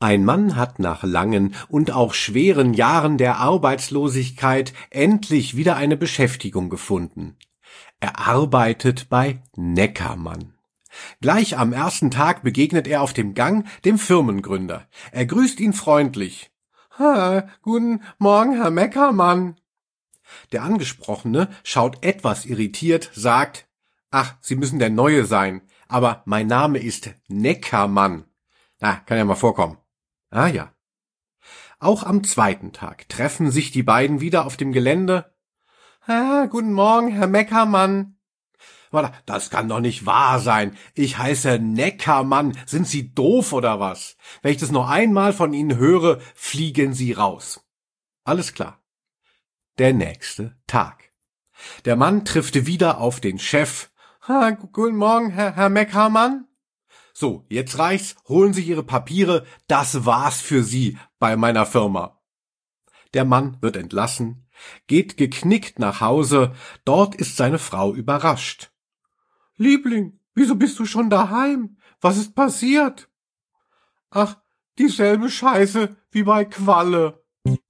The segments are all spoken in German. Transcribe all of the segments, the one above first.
Ein Mann hat nach langen und auch schweren Jahren der Arbeitslosigkeit endlich wieder eine Beschäftigung gefunden. Er arbeitet bei Neckermann. Gleich am ersten Tag begegnet er auf dem Gang dem Firmengründer. Er grüßt ihn freundlich. »Guten Morgen, Herr Neckermann.« Der Angesprochene schaut etwas irritiert, sagt, »Ach, Sie müssen der Neue sein, aber mein Name ist Neckermann.« Kann ja mal vorkommen. Ah ja. Auch am zweiten Tag treffen sich die beiden wieder auf dem Gelände. »Guten Morgen, Herr Neckermann.« »Das kann doch nicht wahr sein. Ich heiße Neckermann. Sind Sie doof oder was? Wenn ich das noch einmal von Ihnen höre, fliegen Sie raus.« Alles klar. Der nächste Tag. Der Mann trifft wieder auf den Chef. »Guten Morgen, Herr Neckermann.« »So, jetzt reicht's. Holen Sie Ihre Papiere. Das war's für Sie bei meiner Firma.« Der Mann wird entlassen, geht geknickt nach Hause. Dort ist seine Frau überrascht. »Liebling, wieso bist du schon daheim? Was ist passiert?« »Ach, dieselbe Scheiße wie bei Qualle.«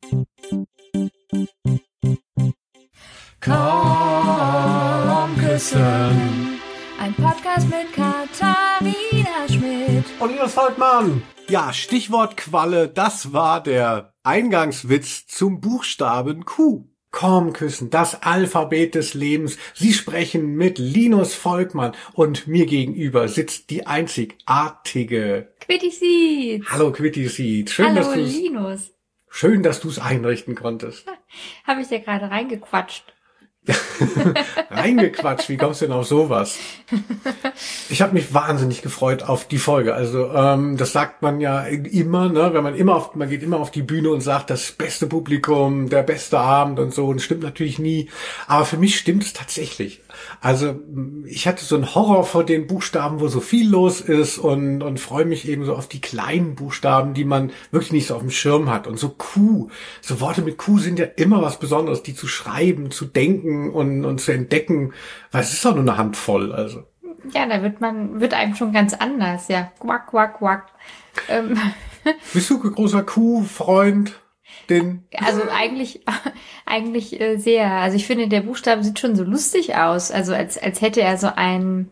Komm küssen. Ein Podcast mit Katharina Schmidt und Linus Volkmann. Ja, Stichwort Qualle, das war der Eingangswitz zum Buchstaben Q. Komm küssen, das Alphabet des Lebens. Sie sprechen mit Linus Volkmann und mir gegenüber sitzt die einzigartige Quitty Seeds. Hallo Quitty Seeds. Hallo Linus. Schön, dass du es einrichten konntest. Habe ich dir gerade reingequatscht. Reingequatscht, wie kommst du denn auf sowas? Ich habe mich wahnsinnig gefreut auf die Folge. Also das sagt man ja immer, ne? Wenn man geht immer auf die Bühne und sagt, das beste Publikum, der beste Abend und so. Und das stimmt natürlich nie. Aber für mich stimmt es tatsächlich. Also ich hatte so einen Horror vor den Buchstaben, wo so viel los ist und freue mich eben so auf die kleinen Buchstaben, die man wirklich nicht so auf dem Schirm hat. Und so Q, so Worte mit Q sind ja immer was Besonderes, die zu schreiben, zu denken und zu entdecken, weil es ist doch nur eine Handvoll, also. Ja, da wird einem schon ganz anders, ja. Quack, quack, quack. Bist du ein großer Q-Freund? Also eigentlich sehr. Also ich finde, der Buchstabe sieht schon so lustig aus. Also als hätte er so einen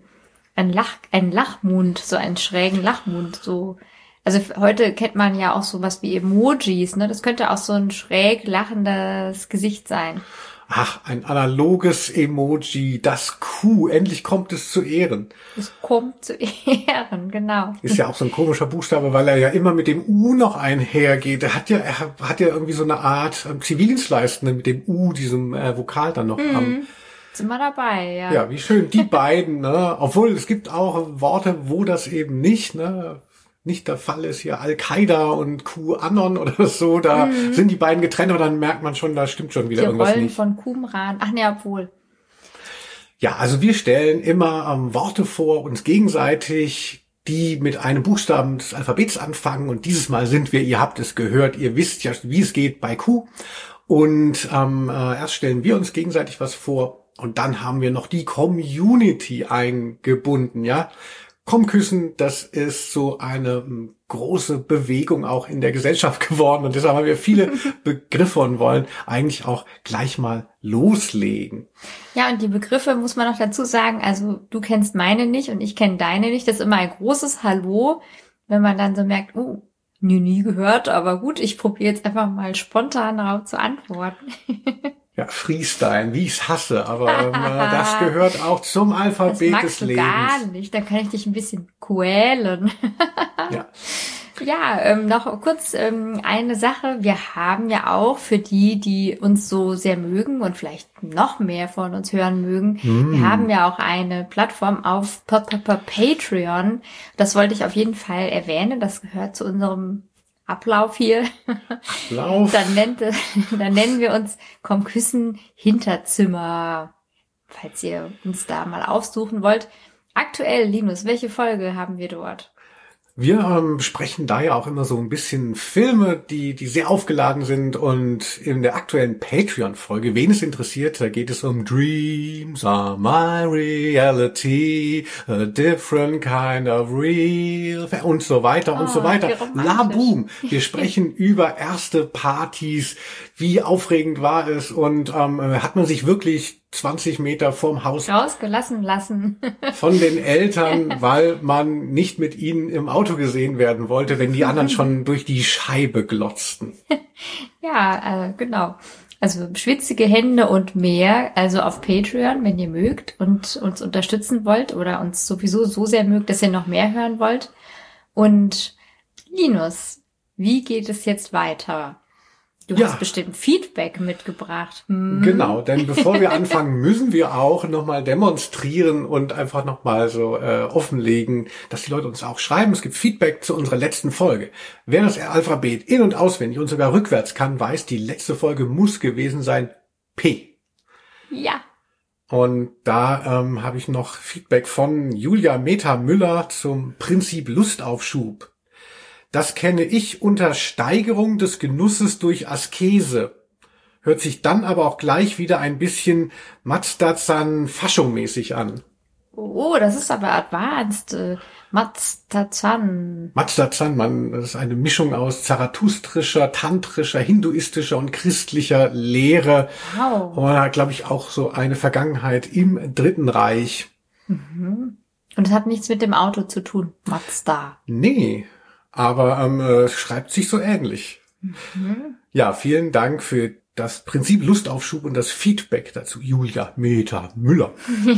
Lachmund, so einen schrägen Lachmund, so. Also heute kennt man ja auch sowas wie Emojis, ne? Das könnte auch so ein schräg lachendes Gesicht sein. Ach, ein analoges Emoji, das Q, endlich kommt es zu Ehren. Es kommt zu Ehren, genau. Ist ja auch so ein komischer Buchstabe, weil er ja immer mit dem U noch einhergeht. Er hat ja irgendwie so eine Art Zivildienstleistende mit dem U, diesem Vokal dann noch am. Sind wir dabei, ja. Ja, wie schön, die beiden, ne? Obwohl, es gibt auch Worte, wo das eben nicht der Fall ist, hier Al-Qaida und QAnon oder so, da sind die beiden getrennt, aber dann merkt man schon, da stimmt schon wieder irgendwas nicht. Die Rollen von Qumran, ach ne, obwohl. Ja, also wir stellen immer Worte vor uns gegenseitig, die mit einem Buchstaben des Alphabets anfangen und dieses Mal sind wir, ihr habt es gehört, ihr wisst ja, wie es geht bei Q und erst stellen wir uns gegenseitig was vor und dann haben wir noch die Community eingebunden, ja. Komm küssen, das ist so eine große Bewegung auch in der Gesellschaft geworden und deshalb haben wir viele Begriffe und wollen eigentlich auch gleich mal loslegen. Ja, und die Begriffe muss man noch dazu sagen, also du kennst meine nicht und ich kenne deine nicht, das ist immer ein großes Hallo, wenn man dann so merkt, nie gehört, aber gut, ich probiere jetzt einfach mal spontan darauf zu antworten. Ja, Freestyle, wie ich es hasse, aber das gehört auch zum Alphabet des Lebens. Das magst du gar nicht, da kann ich dich ein bisschen quälen. Ja. Ja, noch kurz eine Sache. Wir haben ja auch für die uns so sehr mögen und vielleicht noch mehr von uns hören mögen, wir haben ja auch eine Plattform auf Patreon. Das wollte ich auf jeden Fall erwähnen. Das gehört zu unserem Ablauf hier. Ablauf. Dann nennen wir uns Komm küssen Hinterzimmer, falls ihr uns da mal aufsuchen wollt. Aktuell, Linus, welche Folge haben wir dort? Wir besprechen da ja auch immer so ein bisschen Filme, die sehr aufgeladen sind, und in der aktuellen Patreon-Folge, wen es interessiert, da geht es um Dreams are my reality, a different kind of real, und so weiter und so weiter. La boom! Wir sprechen über erste Partys, wie aufregend war es, und hat man sich wirklich 20 Meter vorm Haus rausgelassen lassen von den Eltern, weil man nicht mit ihnen im Auto gesehen werden wollte, wenn die anderen schon durch die Scheibe glotzten. Ja, genau. Also schwitzige Hände und mehr, also auf Patreon, wenn ihr mögt und uns unterstützen wollt oder uns sowieso so sehr mögt, dass ihr noch mehr hören wollt. Und Linus, wie geht es jetzt weiter? Du hast bestimmt Feedback mitgebracht. Genau, denn bevor wir anfangen, müssen wir auch nochmal demonstrieren und einfach nochmal so offenlegen, dass die Leute uns auch schreiben. Es gibt Feedback zu unserer letzten Folge. Wer das Alphabet in- und auswendig und sogar rückwärts kann, weiß, die letzte Folge muss gewesen sein P. Ja. Und da habe ich noch Feedback von Julia Meta Müller zum Prinzip Lustaufschub. Das kenne ich unter Steigerung des Genusses durch Askese. Hört sich dann aber auch gleich wieder ein bisschen Mazda-zan Faschung-mäßig an. Oh, das ist aber advanced. Mazda-zan. Mazda-zan, das ist eine Mischung aus zarathustrischer, tantrischer, hinduistischer und christlicher Lehre. Wow. Und hat, glaube ich, auch so eine Vergangenheit im Dritten Reich. Mhm. Und es hat nichts mit dem Auto zu tun. Mazda. Nee. Aber schreibt sich so ähnlich. Mhm. Ja, vielen Dank für das Prinzip Lustaufschub und das Feedback dazu, Julia Meta Müller.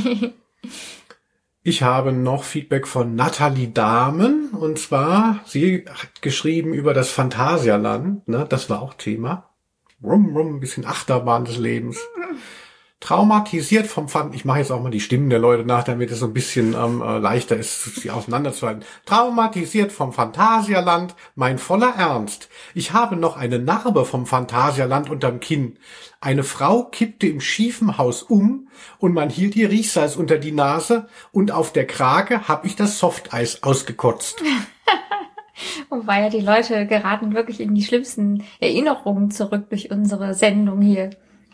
Ich habe noch Feedback von Nathalie Dahmen, und zwar, sie hat geschrieben über das Phantasialand, ne, das war auch Thema. Ein bisschen Achterbahn des Lebens. Traumatisiert vom ich mache jetzt auch mal die Stimmen der Leute nach, damit es so ein bisschen leichter ist, sie auseinanderzuhalten. Traumatisiert vom Phantasialand, mein voller Ernst. Ich habe noch eine Narbe vom Phantasialand unterm Kinn. Eine Frau kippte im schiefen Haus um und man hielt ihr Riechsalz unter die Nase und auf der Krake hab ich das Softeis ausgekotzt. Wobei ja die Leute geraten wirklich in die schlimmsten Erinnerungen zurück durch unsere Sendung hier.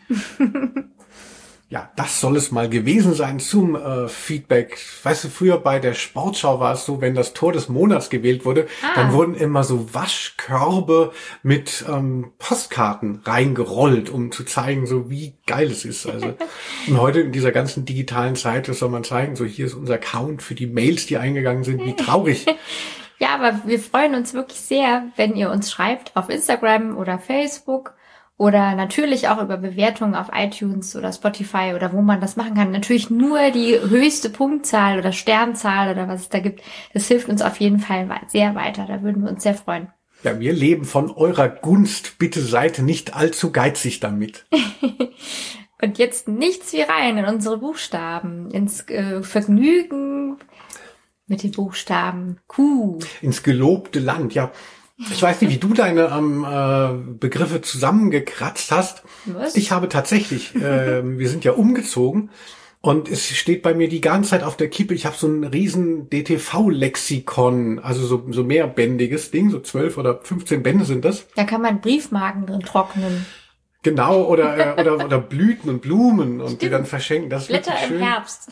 Ja, das soll es mal gewesen sein zum Feedback. Weißt du, früher bei der Sportschau war es so, wenn das Tor des Monats gewählt wurde, dann wurden immer so Waschkörbe mit Postkarten reingerollt, um zu zeigen, so wie geil es ist. Also und heute in dieser ganzen digitalen Zeit, das soll man zeigen, so hier ist unser Account für die Mails, die eingegangen sind, wie traurig. Ja, aber wir freuen uns wirklich sehr, wenn ihr uns schreibt auf Instagram oder Facebook. Oder natürlich auch über Bewertungen auf iTunes oder Spotify oder wo man das machen kann. Natürlich nur die höchste Punktzahl oder Sternzahl oder was es da gibt. Das hilft uns auf jeden Fall sehr weiter. Da würden wir uns sehr freuen. Ja, wir leben von eurer Gunst. Bitte seid nicht allzu geizig damit. Und jetzt nichts wie rein in unsere Buchstaben. Ins Vergnügen mit den Buchstaben Q. Ins gelobte Land, ja. Ich weiß nicht, wie du deine Begriffe zusammengekratzt hast. Was? Ich habe tatsächlich, wir sind ja umgezogen und es steht bei mir die ganze Zeit auf der Kippe, ich habe so ein riesen DTV-Lexikon, also so mehrbändiges Ding, so 12 oder 15 Bände sind das. Da kann man Briefmarken drin trocknen. Genau, oder Blüten und Blumen und Stimmt. Die dann verschenken. Das ist Blätter wirklich schön. im Herbst.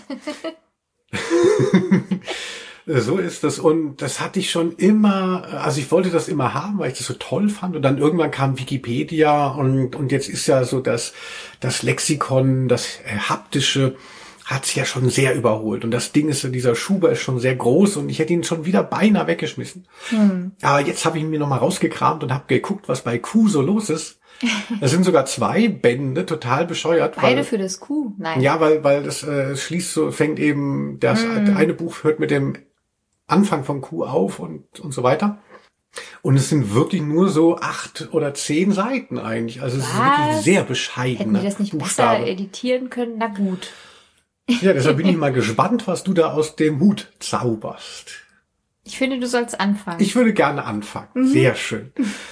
So ist das, und das hatte ich schon immer, also ich wollte das immer haben, weil ich das so toll fand, und dann irgendwann kam Wikipedia und jetzt ist ja so das Lexikon, das haptische hat's ja schon sehr überholt, und das Ding ist, dieser Schuber ist schon sehr groß und ich hätte ihn schon wieder beinahe weggeschmissen. Aber jetzt habe ich ihn mir nochmal rausgekramt und habe geguckt, was bei Q so los ist. Es sind sogar 2 Bände, total bescheuert. Beide für das Q? Nein. Ja, weil das schließt so, fängt eben, das eine Buch hört mit dem Anfang vom Q auf und so weiter. Und es sind wirklich nur so 8 oder 10 Seiten eigentlich. Also es ist wirklich sehr bescheiden. Hätten die das nicht besser editieren können? Na gut. Ja, deshalb bin ich mal gespannt, was du da aus dem Hut zauberst. Ich finde, du sollst anfangen. Ich würde gerne anfangen. Sehr schön.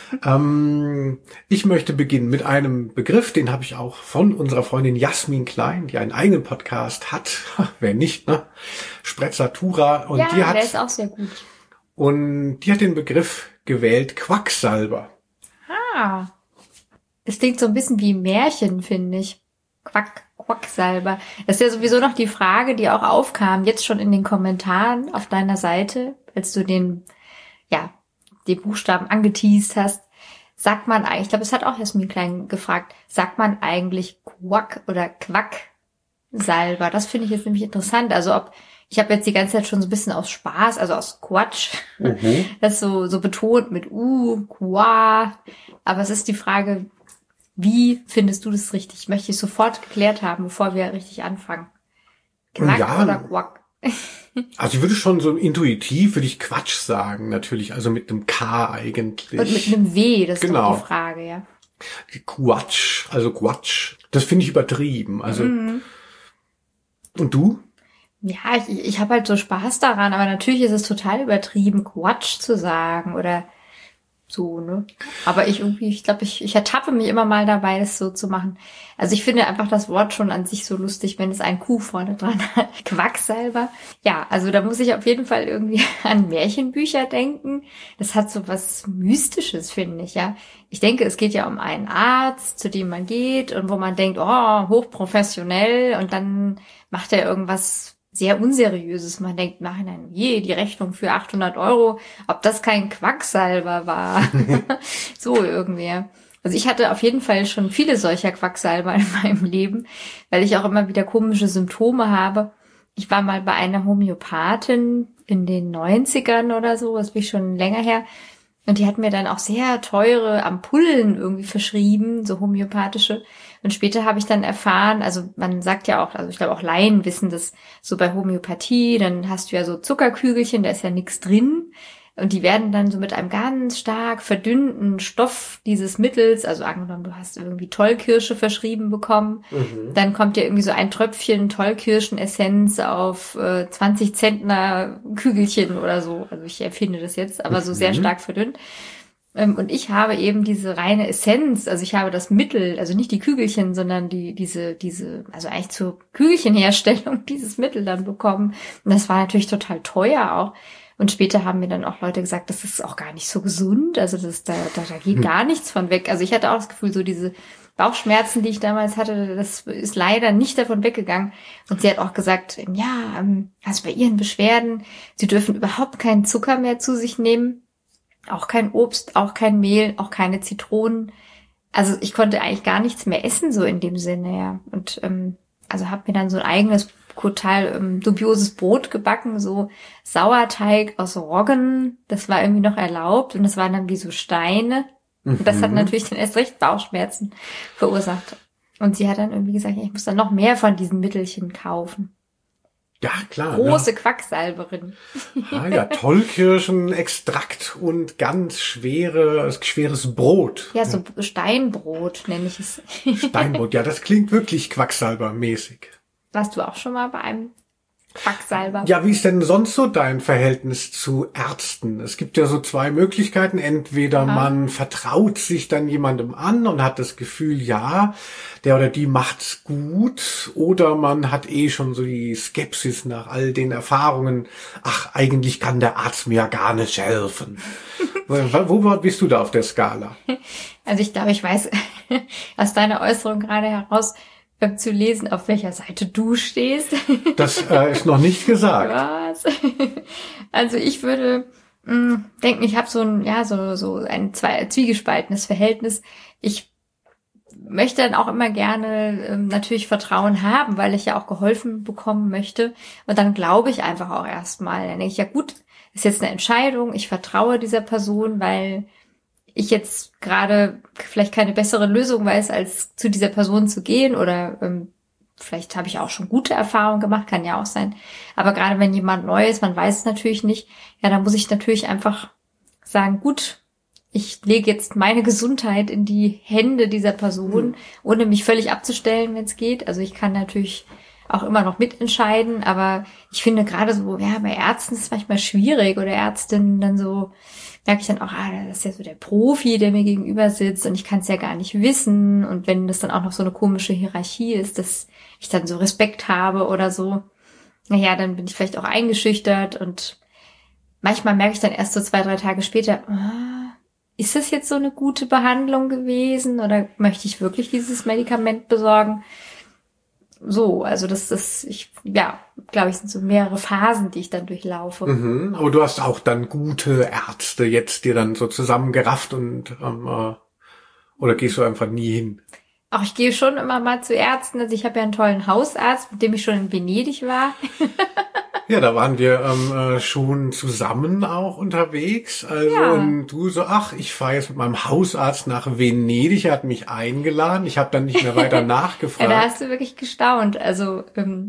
Ich möchte beginnen mit einem Begriff, den habe ich auch von unserer Freundin Jasmin Klein, die einen eigenen Podcast hat. Wer nicht, ne? Sprezzatura. Und ja, die hat, der ist auch sehr gut. Und die hat den Begriff gewählt Quacksalber. Ah, das klingt so ein bisschen wie Märchen, finde ich. Quacksalber. Das ist ja sowieso noch die Frage, die auch aufkam, jetzt schon in den Kommentaren auf deiner Seite, als du den Buchstaben angeteast hast. Sagt man eigentlich, ich glaube, es hat auch Jasmin Klein gefragt, sagt man eigentlich Quack oder Quacksalber? Das finde ich jetzt nämlich interessant. Also ich habe jetzt die ganze Zeit schon so ein bisschen aus Spaß, also aus Quatsch, das so betont mit Qua. Aber es ist die Frage, wie findest du das richtig? Möchte ich sofort geklärt haben, bevor wir richtig anfangen. Quack oder Quack? Also ich würde schon so intuitiv, würde ich Quatsch sagen, natürlich, also mit einem K eigentlich. Und mit einem W, das ist genau. doch die Frage, ja. Quatsch, also Quatsch, das finde ich übertrieben, also. Und du? Ja, ich habe halt so Spaß daran, aber natürlich ist es total übertrieben, Quatsch zu sagen oder so, ne? Aber ich glaube, ich ertappe mich immer mal dabei, das so zu machen. Also ich finde einfach das Wort schon an sich so lustig, wenn es ein Q vorne dran hat. Quacksalber. Ja, also da muss ich auf jeden Fall irgendwie an Märchenbücher denken. Das hat so was Mystisches, finde ich, ja. Ich denke, es geht ja um einen Arzt, zu dem man geht und wo man denkt, oh, hochprofessionell, und dann macht er irgendwas sehr Unseriöses. Man denkt, nein, die Rechnung für 800 €, ob das kein Quacksalber war. So irgendwie. Also ich hatte auf jeden Fall schon viele solcher Quacksalber in meinem Leben, weil ich auch immer wieder komische Symptome habe. Ich war mal bei einer Homöopathin in den 90ern oder so, das bin schon länger her. Und die hat mir dann auch sehr teure Ampullen irgendwie verschrieben, so homöopathische. Und später habe ich dann erfahren, also man sagt ja auch, also ich glaube auch Laien wissen das so bei Homöopathie, dann hast du ja so Zuckerkügelchen, da ist ja nichts drin. Und die werden dann so mit einem ganz stark verdünnten Stoff dieses Mittels, also angenommen, du hast irgendwie Tollkirsche verschrieben bekommen, dann kommt dir irgendwie so ein Tröpfchen Tollkirschenessenz auf 20 Zentner Kügelchen oder so. Also ich erfinde das jetzt, aber so sehr stark verdünnt. Und ich habe eben diese reine Essenz, also ich habe das Mittel, also nicht die Kügelchen, sondern diese, also eigentlich zur Kügelchenherstellung dieses Mittel dann bekommen. Und das war natürlich total teuer auch. Und später haben mir dann auch Leute gesagt, das ist auch gar nicht so gesund, also da geht gar nichts von weg. Also ich hatte auch das Gefühl, so diese Bauchschmerzen, die ich damals hatte, das ist leider nicht davon weggegangen. Und sie hat auch gesagt, ja, also bei ihren Beschwerden, sie dürfen überhaupt keinen Zucker mehr zu sich nehmen, auch kein Obst, auch kein Mehl, auch keine Zitronen. Also ich konnte eigentlich gar nichts mehr essen, so in dem Sinne, ja. Und also habe mir dann so ein eigenes total dubioses Brot gebacken, so Sauerteig aus Roggen, das war irgendwie noch erlaubt und das waren dann wie so Steine. Und das hat natürlich dann erst recht Bauchschmerzen verursacht. Und sie hat dann irgendwie gesagt, ja, ich muss dann noch mehr von diesen Mittelchen kaufen. Ja, klar. Große Quacksalberin. Ah ja, Tollkirschenextrakt und ganz schweres Brot. Ja, so Steinbrot nenne ich es. Steinbrot, ja, das klingt wirklich Quacksalbermäßig. Warst du auch schon mal bei einem Quacksalber? Ja, wie ist denn sonst so dein Verhältnis zu Ärzten? Es gibt ja so zwei Möglichkeiten. Entweder man vertraut sich dann jemandem an und hat das Gefühl, ja, der oder die macht's gut. Oder man hat schon so die Skepsis nach all den Erfahrungen. Ach, eigentlich kann der Arzt mir ja gar nicht helfen. Wo bist du da auf der Skala? Also ich glaube, ich weiß aus deiner Äußerung gerade heraus, zu lesen, auf welcher Seite du stehst. Das ist noch nicht gesagt. Was? Also ich würde denken, ich habe so ein zwiegespaltenes Verhältnis. Ich möchte dann auch immer gerne natürlich Vertrauen haben, weil ich ja auch geholfen bekommen möchte. Und dann glaube ich einfach auch erstmal. Dann denke ich, ja gut, ist jetzt eine Entscheidung. Ich vertraue dieser Person, weil ich jetzt gerade vielleicht keine bessere Lösung weiß, als zu dieser Person zu gehen, oder vielleicht habe ich auch schon gute Erfahrungen gemacht, kann ja auch sein. Aber gerade wenn jemand neu ist, man weiß es natürlich nicht, ja, dann muss ich natürlich einfach sagen, gut, ich lege jetzt meine Gesundheit in die Hände dieser Person, ohne mich völlig abzustellen, wenn es geht. Also ich kann natürlich auch immer noch mitentscheiden, aber ich finde gerade so, ja, bei Ärzten ist es manchmal schwierig, oder Ärztinnen dann so, merke ich dann auch, das ist ja so der Profi, der mir gegenüber sitzt und ich kann es ja gar nicht wissen. Und wenn das dann auch noch so eine komische Hierarchie ist, dass ich dann so Respekt habe oder so, naja, dann bin ich vielleicht auch eingeschüchtert und manchmal merke ich dann erst so 2-3 Tage später, ist das jetzt so eine gute Behandlung gewesen oder möchte ich wirklich dieses Medikament besorgen? So, also glaube ich, sind so mehrere Phasen, die ich dann durchlaufe. Mhm, aber du hast auch dann gute Ärzte jetzt dir dann so zusammengerafft und oder gehst du einfach nie hin? Auch ich gehe schon immer mal zu Ärzten. Also ich habe ja einen tollen Hausarzt, mit dem ich schon in Venedig war. Ja, da waren wir schon zusammen auch unterwegs. Also und du so, ich fahre jetzt mit meinem Hausarzt nach Venedig, er hat mich eingeladen. Ich habe dann nicht mehr weiter nachgefragt. Ja, da hast du wirklich gestaunt. Also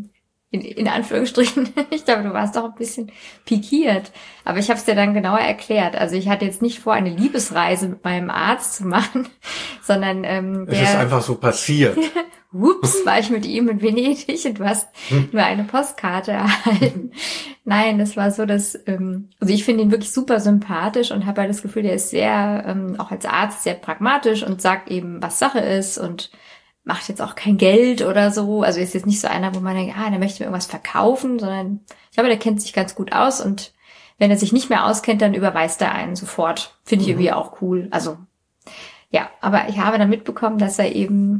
in Anführungsstrichen, ich glaube, du warst doch ein bisschen pikiert. Aber ich habe es dir dann genauer erklärt. Also ich hatte jetzt nicht vor, eine Liebesreise mit meinem Arzt zu machen, sondern es ist einfach so passiert. Ups, war ich mit ihm in Venedig und du hast nur eine Postkarte erhalten. Nein, das war so, dass also ich finde ihn wirklich super sympathisch und habe halt das Gefühl, der ist sehr, auch als Arzt sehr pragmatisch und sagt eben, was Sache ist und macht jetzt auch kein Geld oder so. Also ist jetzt nicht so einer, wo man denkt, der möchte mir irgendwas verkaufen, sondern ich glaube, der kennt sich ganz gut aus und wenn er sich nicht mehr auskennt, dann überweist er einen sofort. Finde ich irgendwie auch cool. Also ja, aber ich habe dann mitbekommen, dass er eben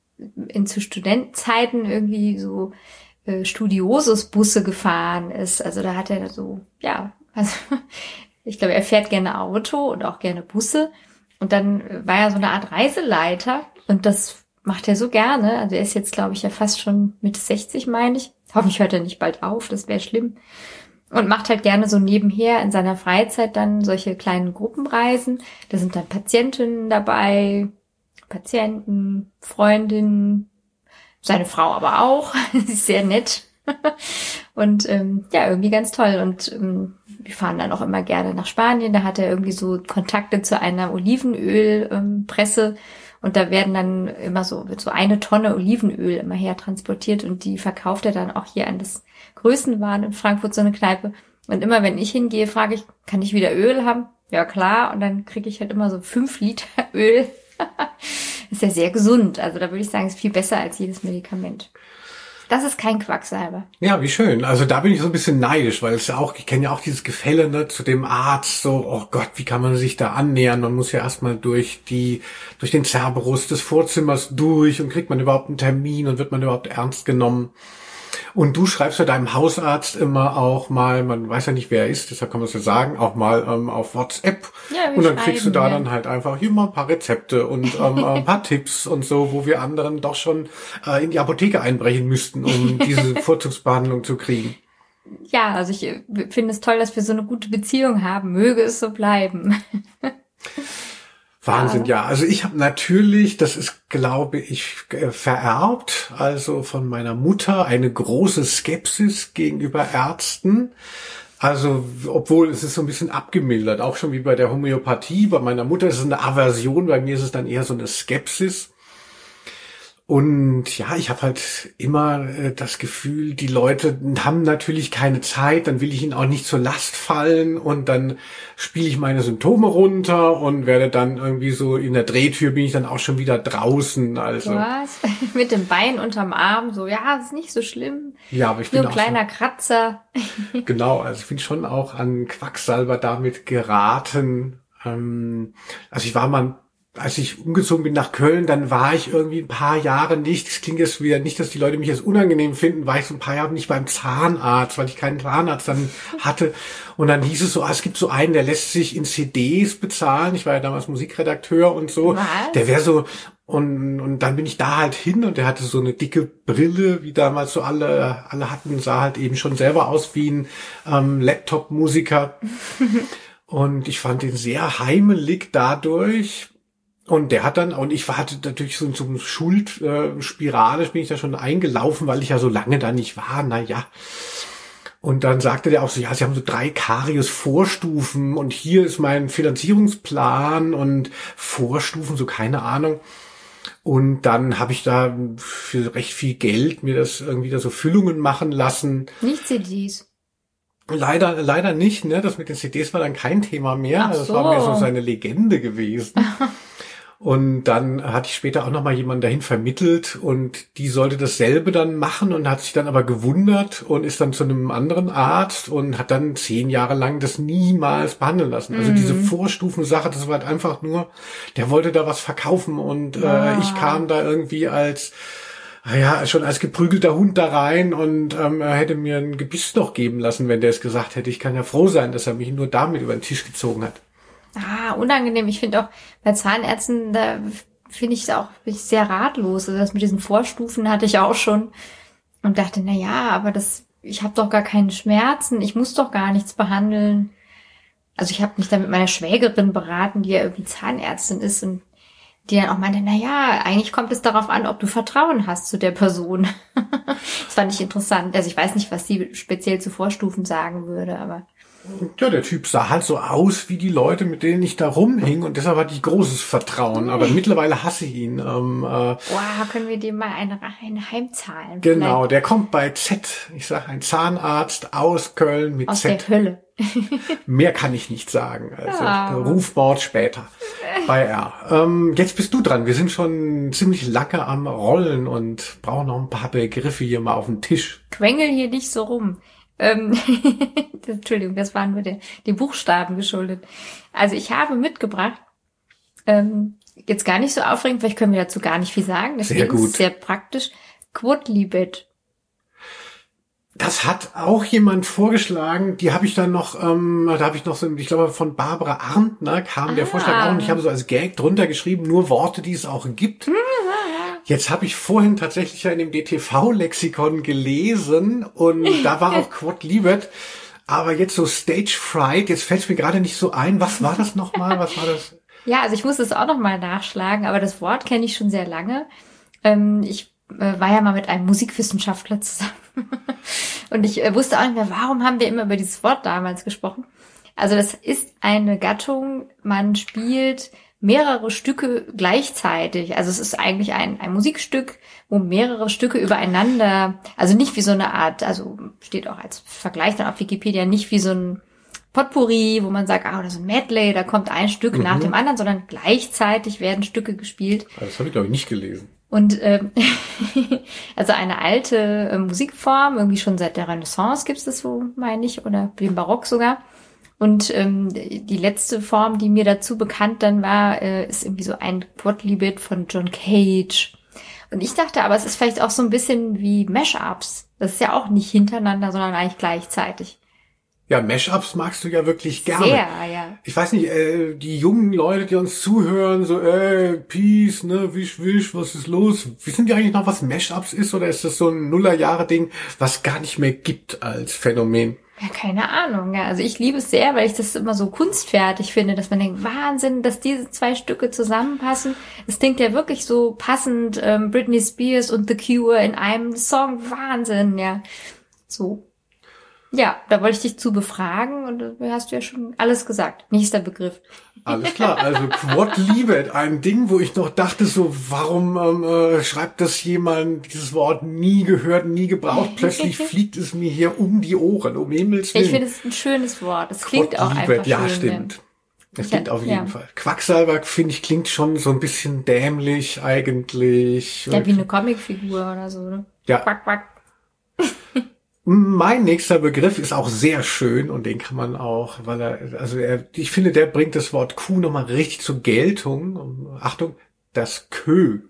zu Studentenzeiten irgendwie so Studiosus-Busse gefahren ist. Also da hat er so, also ich glaube, er fährt gerne Auto und auch gerne Busse. Und dann war er so eine Art Reiseleiter und das macht er so gerne. Also er ist jetzt, glaube ich, ja fast schon Mitte 60, meine ich. Hoffentlich hört er nicht bald auf, das wäre schlimm. Und macht halt gerne so nebenher in seiner Freizeit dann solche kleinen Gruppenreisen. Da sind dann Patientinnen dabei, Patienten, Freundinnen, seine Frau aber auch. Sie ist sehr nett. Und irgendwie ganz toll. Und wir fahren dann auch immer gerne nach Spanien. Da hat er irgendwie so Kontakte zu einer Olivenölpresse. Und da werden dann immer wird so 1 Tonne Olivenöl immer her transportiert und die verkauft er dann auch hier an das Größenwahn in Frankfurt, so eine Kneipe. Und immer wenn ich hingehe, frage ich, kann ich wieder Öl haben? Ja, klar. Und dann kriege ich halt immer so 5 Liter Öl. Ist ja sehr gesund. Also da würde ich sagen, ist viel besser als jedes Medikament. Das ist kein Quacksalber. Ja, wie schön. Also da bin ich so ein bisschen neidisch, weil es ja auch, ich kenne ja auch dieses Gefälle, ne, zu dem Arzt, so, oh Gott, wie kann man sich da annähern? Man muss ja erstmal durch den Cerberus des Vorzimmers durch und kriegt man überhaupt einen Termin und wird man überhaupt ernst genommen? Und du schreibst ja deinem Hausarzt immer auch mal, man weiß ja nicht, wer er ist, deshalb kann man es ja sagen, auch mal auf WhatsApp. Ja, und dann kriegst du da dann halt einfach hier mal ein paar Rezepte und ein paar Tipps und so, wo wir anderen doch schon in die Apotheke einbrechen müssten, um diese Vorzugsbehandlung zu kriegen. Ja, also ich finde es toll, dass wir so eine gute Beziehung haben. Möge es so bleiben. Wahnsinn, ja. Also ich habe natürlich, das ist, glaube ich, vererbt, also von meiner Mutter, eine große Skepsis gegenüber Ärzten. Also, obwohl es ist so ein bisschen abgemildert, auch schon wie bei der Homöopathie. Bei meiner Mutter ist es eine Aversion, bei mir ist es dann eher so eine Skepsis. Und ja, ich habe halt immer das Gefühl, die Leute haben natürlich keine Zeit, dann will ich ihnen auch nicht zur Last fallen und dann spiele ich meine Symptome runter und werde dann irgendwie so in der Drehtür bin ich dann auch schon wieder draußen. Also was? Mit dem Bein unterm Arm, so, ja, ist nicht so schlimm. Ja, aber ich bin nur ein kleiner Kratzer. Genau, also ich bin schon auch an Quacksalber damit geraten. Also ich war mal, als ich umgezogen bin nach Köln, dann war ich irgendwie ein paar Jahre nicht, das klingt jetzt wieder nicht, dass die Leute mich jetzt unangenehm finden, war ich so ein paar Jahre nicht beim Zahnarzt, weil ich keinen Zahnarzt dann hatte. Und dann hieß es so, es gibt so einen, der lässt sich in CDs bezahlen. Ich war ja damals Musikredakteur und so. Was? Der wäre so, und dann bin ich da halt hin und der hatte so eine dicke Brille, wie damals so alle hatten, sah halt eben schon selber aus wie ein Laptop-Musiker. Und ich fand ihn sehr heimelig dadurch. Und der hat dann, und ich hatte natürlich so zum Schuldspirale, bin ich da schon eingelaufen, weil ich ja so lange da nicht war, naja. Und dann sagte der auch so, ja, sie haben so 3 Karies-Vorstufen und hier ist mein Finanzierungsplan und Vorstufen, so keine Ahnung. Und dann habe ich da für recht viel Geld mir das irgendwie da so Füllungen machen lassen. Nicht CDs. Leider nicht, ne? Das mit den CDs war dann kein Thema mehr. Ach so. Das war mir so seine Legende gewesen. Und dann hatte ich später auch nochmal jemanden dahin vermittelt und die sollte dasselbe dann machen und hat sich dann aber gewundert und ist dann zu einem anderen Arzt und hat dann 10 Jahre lang das niemals behandeln lassen. Also diese Vorstufensache, das war halt einfach nur, der wollte da was verkaufen und ich kam da irgendwie schon als geprügelter Hund da rein und er hätte mir ein Gebiss noch geben lassen, wenn der es gesagt hätte. Ich kann ja froh sein, dass er mich nur damit über den Tisch gezogen hat. Unangenehm. Ich finde auch, bei Zahnärzten, da bin ich sehr ratlos. Also das mit diesen Vorstufen hatte ich auch schon und dachte, aber ich habe doch gar keine Schmerzen, ich muss doch gar nichts behandeln. Also ich habe mich dann mit meiner Schwägerin beraten, die ja irgendwie Zahnärztin ist und die dann auch meinte, eigentlich kommt es darauf an, ob du Vertrauen hast zu der Person. Das fand ich interessant. Also ich weiß nicht, was sie speziell zu Vorstufen sagen würde, aber... Ja, der Typ sah halt so aus wie die Leute, mit denen ich da rumhing und deshalb hatte ich großes Vertrauen, aber mittlerweile hasse ich ihn. Können wir dem mal eine heimzahlen? Genau, vielleicht? Der kommt bei Z. Ich sage, ein Zahnarzt aus Köln mit aus Z. Aus der Hölle. Mehr kann ich nicht sagen. Also Rufwort später bei R. Jetzt bist du dran. Wir sind schon ziemlich lange am Rollen und brauchen noch ein paar Begriffe hier mal auf den Tisch. Quengel hier nicht so rum. Entschuldigung, das waren nur die Buchstaben geschuldet. Also ich habe mitgebracht, jetzt gar nicht so aufregend, vielleicht können wir dazu gar nicht viel sagen. Deswegen sehr gut. Ist es sehr praktisch. Quodlibet. Das hat auch jemand vorgeschlagen, die habe ich dann noch, ich glaube von Barbara Arndtner kam der Vorschlag auch und ich habe so als Gag drunter geschrieben, nur Worte, die es auch gibt. Jetzt habe ich vorhin tatsächlich ja in dem DTV-Lexikon gelesen und da war auch Quodlibet, aber jetzt so Stage Fright, jetzt fällt es mir gerade nicht so ein. Was war das nochmal? Was war das? Ja, also ich muss es auch nochmal nachschlagen, aber das Wort kenne ich schon sehr lange. Ich war ja mal mit einem Musikwissenschaftler zusammen und ich wusste auch nicht mehr, warum haben wir immer über dieses Wort damals gesprochen. Also das ist eine Gattung, man spielt mehrere Stücke gleichzeitig. Also es ist eigentlich ein Musikstück, wo mehrere Stücke übereinander, also nicht wie so eine Art, also steht auch als Vergleich dann auf Wikipedia, nicht wie so ein Potpourri, wo man sagt, oder so ein Medley, da kommt ein Stück nach dem anderen, sondern gleichzeitig werden Stücke gespielt. Das habe ich, glaube ich, nicht gelesen. Und also eine alte Musikform, irgendwie schon seit der Renaissance gibt's das so, meine ich, oder dem Barock sogar. Und die letzte Form, die mir dazu bekannt dann war, ist irgendwie so ein Quodlibet von John Cage. Und ich dachte aber, es ist vielleicht auch so ein bisschen wie Mashups. Das ist ja auch nicht hintereinander, sondern eigentlich gleichzeitig. Ja, Mashups magst du ja wirklich gerne. Sehr, ja. Ich weiß nicht, die jungen Leute, die uns zuhören, so, Peace, ne, wisch, was ist los? Wissen die eigentlich noch, was Mashups ist? Oder ist das so ein Nullerjahre-Ding, was gar nicht mehr gibt als Phänomen? Ja, keine Ahnung. Ja. Also ich liebe es sehr, weil ich das immer so kunstfertig finde, dass man denkt, Wahnsinn, dass diese zwei Stücke zusammenpassen. Es klingt ja wirklich so passend, Britney Spears und The Cure in einem Song. Wahnsinn, ja. So. Ja, da wollte ich dich zu befragen und da hast du ja schon alles gesagt. Nächster Begriff. Alles klar, also Quodlibet, ein Ding, wo ich noch dachte so, warum schreibt das jemand, dieses Wort nie gehört, nie gebraucht, plötzlich fliegt es mir hier um die Ohren, um Himmels Willen. Ich finde es ein schönes Wort, es klingt auch einfach schön. Ja, stimmt. Es klingt auf jeden Fall. Quacksalber, finde ich, klingt schon so ein bisschen dämlich eigentlich. Ja, wie eine Comicfigur oder so, ne? Ja. Quack, quack. Mein nächster Begriff ist auch sehr schön und den kann man auch, ich finde, der bringt das Wort Kuh nochmal richtig zur Geltung. Achtung, das Kö.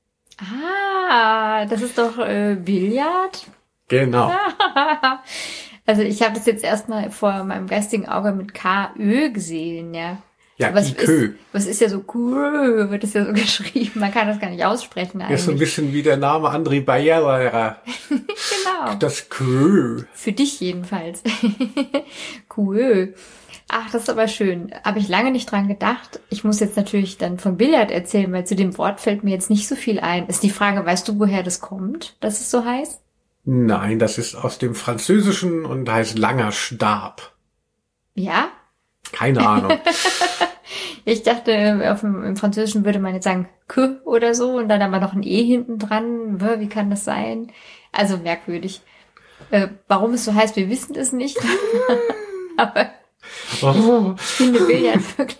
Das ist doch Billard? Genau. Also ich habe das jetzt erstmal vor meinem geistigen Auge mit KÖ gesehen, ja. Ja, Kö. Was ist ja so Kö, wird es ja so geschrieben. Man kann das gar nicht aussprechen eigentlich. Das ist so ein bisschen wie der Name André Barriera. Genau. Das Kö. Für dich jedenfalls. Kö. Ach, das ist aber schön. Habe ich lange nicht dran gedacht. Ich muss jetzt natürlich dann von Billard erzählen, weil zu dem Wort fällt mir jetzt nicht so viel ein. Ist die Frage, weißt du, woher das kommt, dass es so heißt? Nein, das ist aus dem Französischen und heißt langer Stab. Ja? Keine Ahnung. Ich dachte, im Französischen würde man jetzt sagen que oder so und dann aber noch ein E hinten dran. Wie kann das sein? Also merkwürdig. Warum es so heißt, wir wissen es nicht. Aber ich finde Billard wirklich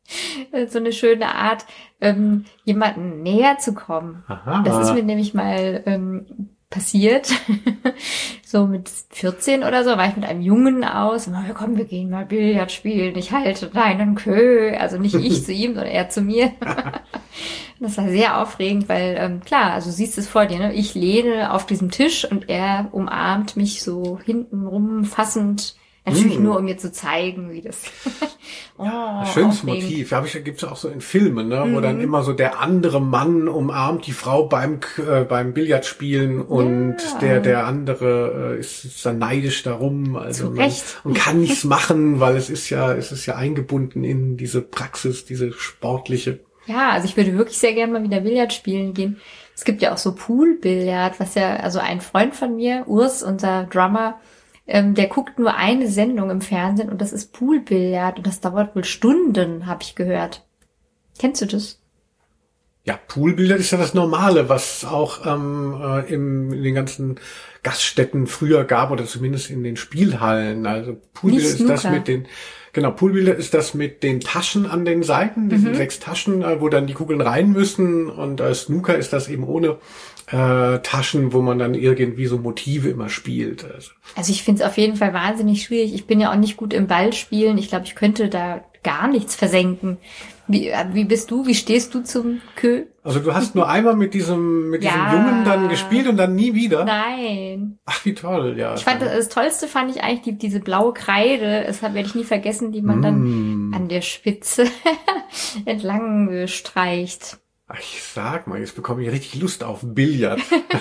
so eine schöne Art, jemanden näher zu kommen. Aha. Das ist mir nämlich mal passiert. So mit 14 oder so war ich mit einem Jungen aus. Na, komm, wir gehen mal Billard spielen. Ich halte deinen Kö. Also nicht ich zu ihm, sondern er zu mir. Das war sehr aufregend, weil klar, also du siehst es vor dir, ne? Ich lehne auf diesem Tisch und er umarmt mich so hintenrum fassend. Natürlich nur, um mir zu zeigen, wie das. Schönes Motiv. Gibt's auch so in Filmen, ne, wo dann immer so der andere Mann umarmt die Frau beim Billardspielen und der andere ist dann neidisch darum, also und kann nichts machen, weil es ist ja eingebunden in diese Praxis, diese sportliche. Ja, also ich würde wirklich sehr gerne mal wieder Billard spielen gehen. Es gibt ja auch so Poolbillard, was ja, also ein Freund von mir, Urs, unser Drummer, der guckt nur eine Sendung im Fernsehen und das ist Poolbillard und das dauert wohl Stunden, habe ich gehört. Kennst du das? Ja, Poolbillard ist ja das Normale, was auch in den ganzen Gaststätten früher gab oder zumindest in den Spielhallen. Also Poolbillard ist das mit den Poolbillard ist das mit den Taschen an den Seiten, diesen 6 Taschen, wo dann die Kugeln rein müssen, und Snooker ist das eben ohne Taschen, wo man dann irgendwie so Motive immer spielt. Also ich finde es auf jeden Fall wahnsinnig schwierig. Ich bin ja auch nicht gut im Ballspielen. Ich glaube, ich könnte da gar nichts versenken. Wie bist du? Wie stehst du zum Kö? Also du hast nur einmal mit diesem Jungen dann gespielt und dann nie wieder? Nein. Ach, wie toll, ja. Ich fand, das Tollste fand ich eigentlich diese blaue Kreide. Das werde ich nie vergessen, die man dann an der Spitze entlang streicht. Ach, ich sag mal, jetzt bekomme ich richtig Lust auf Billard.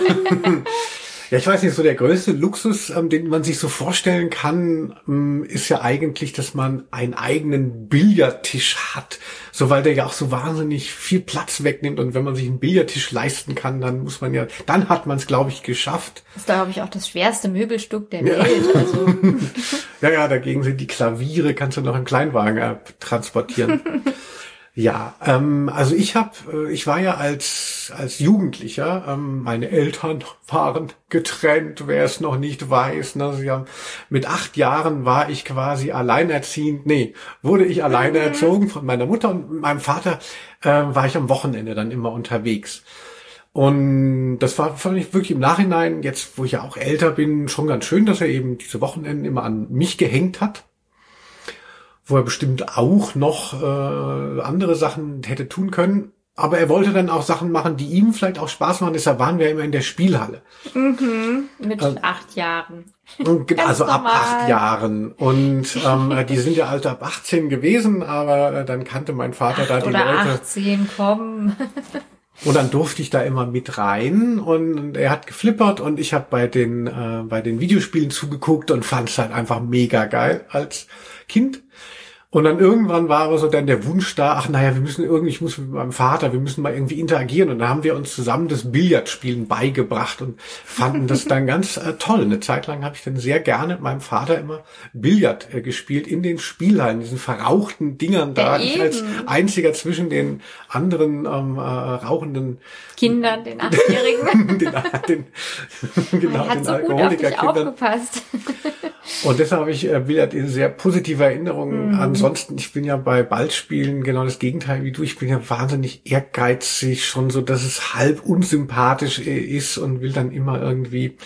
Ja, ich weiß nicht, so der größte Luxus, den man sich so vorstellen kann, ist ja eigentlich, dass man einen eigenen Billardtisch hat. So, weil der ja auch so wahnsinnig viel Platz wegnimmt. Und wenn man sich einen Billardtisch leisten kann, dann hat man es, glaube ich, geschafft. Das ist, glaube ich, auch das schwerste Möbelstück der Welt. Also. Ja, dagegen sind die Klaviere, kannst du noch im Kleinwagen transportieren. Ja, also ich war ja als Jugendlicher, meine Eltern waren getrennt, wer es noch nicht weiß, ne, mit 8 Jahren war ich quasi wurde ich alleine erzogen von meiner Mutter, und meinem Vater war ich am Wochenende dann immer unterwegs. Und das fand ich wirklich im Nachhinein, jetzt wo ich ja auch älter bin, schon ganz schön, dass er eben diese Wochenenden immer an mich gehängt hat, wo er bestimmt auch noch andere Sachen hätte tun können. Aber er wollte dann auch Sachen machen, die ihm vielleicht auch Spaß machen. Deshalb waren wir immer in der Spielhalle. Mit 8 Jahren. Also ab 8 Jahren. Und die sind ja alle ab 18 gewesen, aber dann kannte mein Vater da die oder Leute. 18, komm. Und dann durfte ich da immer mit rein, und er hat geflippert und ich habe bei den Videospielen zugeguckt und fand es halt einfach mega geil als Kind. Und dann irgendwann war aber so dann der Wunsch da, ich muss mit meinem Vater, wir müssen mal irgendwie interagieren. Und dann haben wir uns zusammen das Billardspielen beigebracht und fanden das dann ganz toll. Eine Zeit lang habe ich dann sehr gerne mit meinem Vater immer Billard gespielt in den Spielhallen, diesen verrauchten Dingern da. Ich als einziger zwischen den anderen rauchenden Kindern, den 8-Jährigen. Genau, hat den so gut auf dich aufgepasst. Und deshalb habe ich Billard in sehr positive Erinnerungen. Ansonsten, ich bin ja bei Ballspielen genau das Gegenteil wie du. Ich bin ja wahnsinnig ehrgeizig, schon so, dass es halb unsympathisch ist, und will dann immer irgendwie,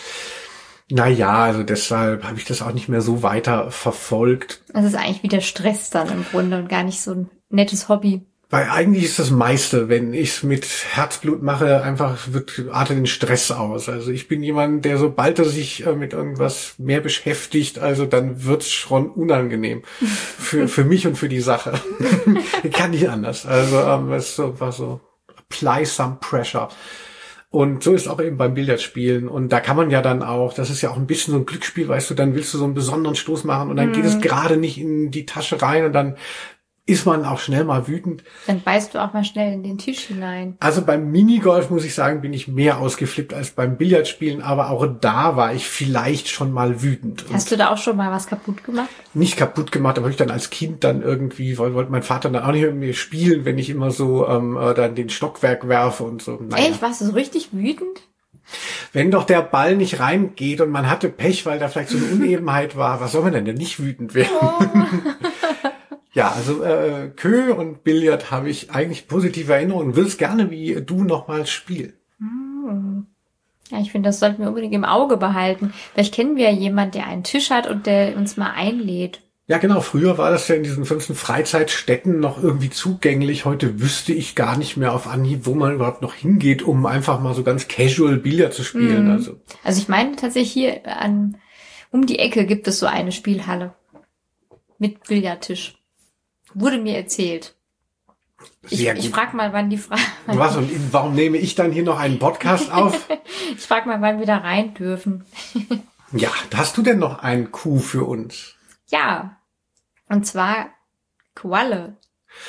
also deshalb habe ich das auch nicht mehr so weiter verfolgt. Das ist eigentlich wieder Stress dann im Grunde und gar nicht so ein nettes Hobby. Weil eigentlich ist das meiste, wenn ich es mit Herzblut mache, artet den Stress aus. Also ich bin jemand, der, sobald er sich mit irgendwas mehr beschäftigt, also dann wird's schon unangenehm für mich und für die Sache. Kann nicht anders. Also es war so apply some pressure. Und so ist auch eben beim Billardspielen. Und da kann man ja dann auch, das ist ja auch ein bisschen so ein Glücksspiel, weißt du, dann willst du so einen besonderen Stoß machen und dann geht es gerade nicht in die Tasche rein, und dann ist man auch schnell mal wütend. Dann beißt du auch mal schnell in den Tisch hinein. Also beim Minigolf, muss ich sagen, bin ich mehr ausgeflippt als beim Billardspielen, aber auch da war ich vielleicht schon mal wütend. Hast du da auch schon mal was kaputt gemacht? Nicht kaputt gemacht, aber habe ich dann als Kind dann irgendwie, wollte mein Vater dann auch nicht mit mir spielen, wenn ich immer so dann den Stockwerk werfe und so. Echt? Warst du so richtig wütend? Wenn doch der Ball nicht reingeht und man hatte Pech, weil da vielleicht so eine Unebenheit war, was soll man denn nicht wütend werden? Oh. Ja, also Queue und Billard habe ich eigentlich positive Erinnerungen und will es gerne wie du nochmals spielen. Ja, ich finde, das sollten wir unbedingt im Auge behalten. Vielleicht kennen wir ja jemanden, der einen Tisch hat und der uns mal einlädt. Ja, genau. Früher war das ja in diesen ganzen Freizeitstätten noch irgendwie zugänglich. Heute wüsste ich gar nicht mehr auf Anhieb, wo man überhaupt noch hingeht, um einfach mal so ganz casual Billard zu spielen. Also ich meine tatsächlich hier um die Ecke gibt es so eine Spielhalle mit Billardtisch. Wurde mir erzählt. Ich frage mal, wann die Frage. Was und warum nehme ich dann hier noch einen Podcast auf? Ich frage mal, wann wir da rein dürfen. Ja, hast du denn noch einen Coup für uns? Ja. Und zwar Qualle.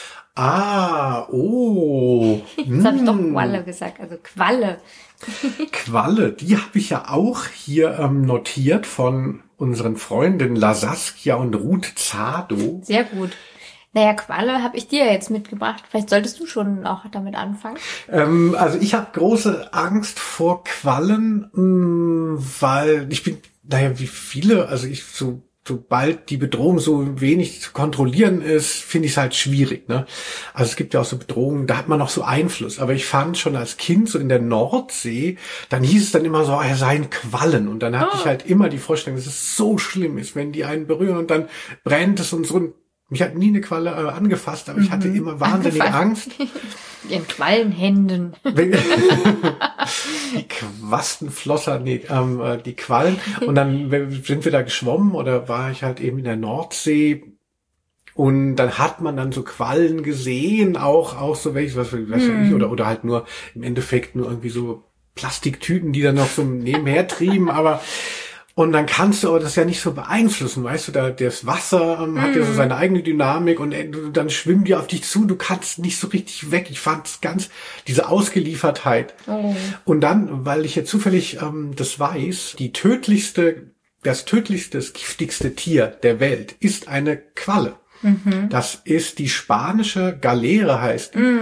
Jetzt habe ich doch Qualle gesagt, also Qualle. Qualle, die habe ich ja auch hier notiert von unseren Freundinnen La Saskia und Ruth Zado. Sehr gut. Naja, Qualle habe ich dir ja jetzt mitgebracht. Vielleicht solltest du schon auch damit anfangen. Also ich habe große Angst vor Quallen, weil ich bin, wie viele, also sobald die Bedrohung so wenig zu kontrollieren ist, finde ich es halt schwierig, ne? Also es gibt ja auch so Bedrohungen, da hat man noch so Einfluss. Aber ich fand schon als Kind so in der Nordsee, dann hieß es dann immer so, er seien Quallen. Und dann hatte ich halt immer die Vorstellung, dass es so schlimm ist, wenn die einen berühren und dann brennt es und so. Mich hat nie eine Qualle angefasst, aber ich hatte immer wahnsinnige Angst. Ihren Quallenhänden. Die Quastenflosser, die Quallen. Und dann sind wir da geschwommen oder war ich halt eben in der Nordsee. Und dann hat man dann so Quallen gesehen, auch so welche, was weiß ich, oder halt nur im Endeffekt nur irgendwie so Plastiktüten, die dann noch so nebenher trieben, aber und dann kannst du aber das ja nicht so beeinflussen, weißt du, das Wasser hat ja so seine eigene Dynamik und dann schwimmen die auf dich zu, du kannst nicht so richtig weg. Ich fand es ganz, diese Ausgeliefertheit. Oh. Und dann, weil ich jetzt zufällig das weiß, das giftigste Tier der Welt ist eine Qualle. Das ist die spanische Galeere, heißt die.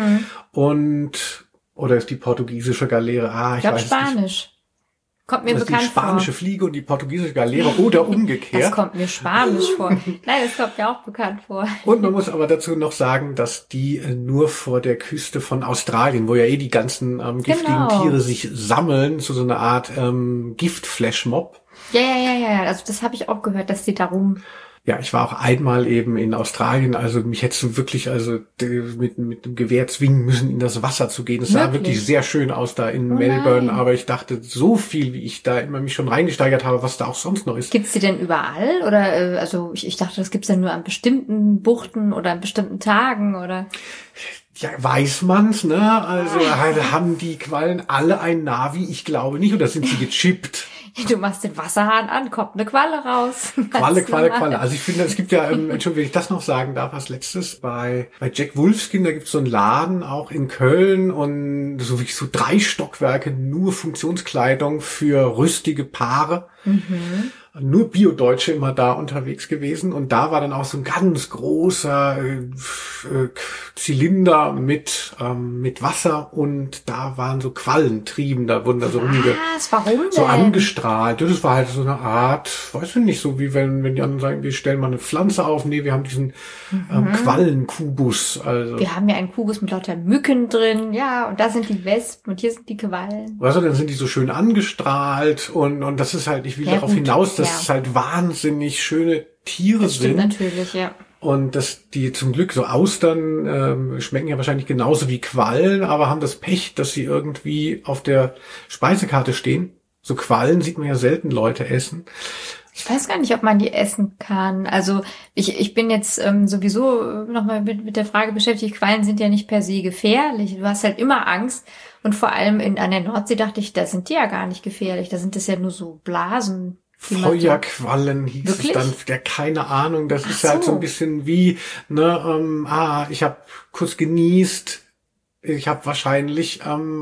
Oder ist die portugiesische Galeere? Ich glaube Spanisch. Kommt mir bekannt vor. Die spanische Fliege und die portugiesische Galeere oder umgekehrt. Das kommt mir spanisch vor. Nein, das kommt mir auch bekannt vor. Und man muss aber dazu noch sagen, dass die nur vor der Küste von Australien, wo ja die ganzen giftigen Tiere sich sammeln, zu so einer Art Giftflashmob. Ja. Also das habe ich auch gehört, dass die darum. Ja, ich war auch einmal eben in Australien, also mich hättest du wirklich mit dem Gewehr zwingen müssen, in das Wasser zu gehen. Es sah wirklich sehr schön aus da in Melbourne, aber ich dachte, so viel, wie ich da immer mich schon reingesteigert habe, was da auch sonst noch ist. Gibt's die denn überall? Oder also ich dachte, das gibt's ja nur an bestimmten Buchten oder an bestimmten Tagen, oder? Ja, weiß man's, ne? Also haben die Quallen alle ein Navi? Ich glaube nicht, oder sind sie gechippt? Du machst den Wasserhahn an, kommt eine Qualle raus. Qualle. Also ich finde, es gibt ja, Entschuldigung, wenn ich das noch sagen darf, als letztes, bei Jack Wolfskin, da gibt's so einen Laden auch in Köln und so wirklich so 3 Stockwerke, nur Funktionskleidung für rüstige Paare. Nur Bio-Deutsche immer da unterwegs gewesen und da war dann auch so ein ganz großer Zylinder mit Wasser und da waren so Quallentrieben, da wurden da so warum so denn? angestrahlt. Das war halt so eine Art, weiß ich nicht, so wie wenn die anderen sagen, wir stellen mal eine Pflanze auf. Nee, wir haben diesen Quallenkubus. Also. Wir haben ja einen Kubus mit lauter Mücken drin, ja, und da sind die Wespen und hier sind die Quallen. Weißt du, dann sind die so schön angestrahlt und das ist halt, ich will darauf hinaus, dass es halt wahnsinnig schöne Tiere das stimmt sind. Natürlich, ja. Und dass die zum Glück so Austern schmecken ja wahrscheinlich genauso wie Quallen, aber haben das Pech, dass sie irgendwie auf der Speisekarte stehen. So Quallen sieht man ja selten Leute essen. Ich weiß gar nicht, ob man die essen kann. Also ich bin jetzt sowieso nochmal mit der Frage beschäftigt, Quallen sind ja nicht per se gefährlich. Du hast halt immer Angst. Und vor allem an der Nordsee dachte ich, da sind die ja gar nicht gefährlich. Da sind es ja nur so Blasen. Feuerquallen hieß Wirklich? Es dann, ja, keine Ahnung, das ist halt so ein bisschen wie, ich habe kurz genießt, ich habe wahrscheinlich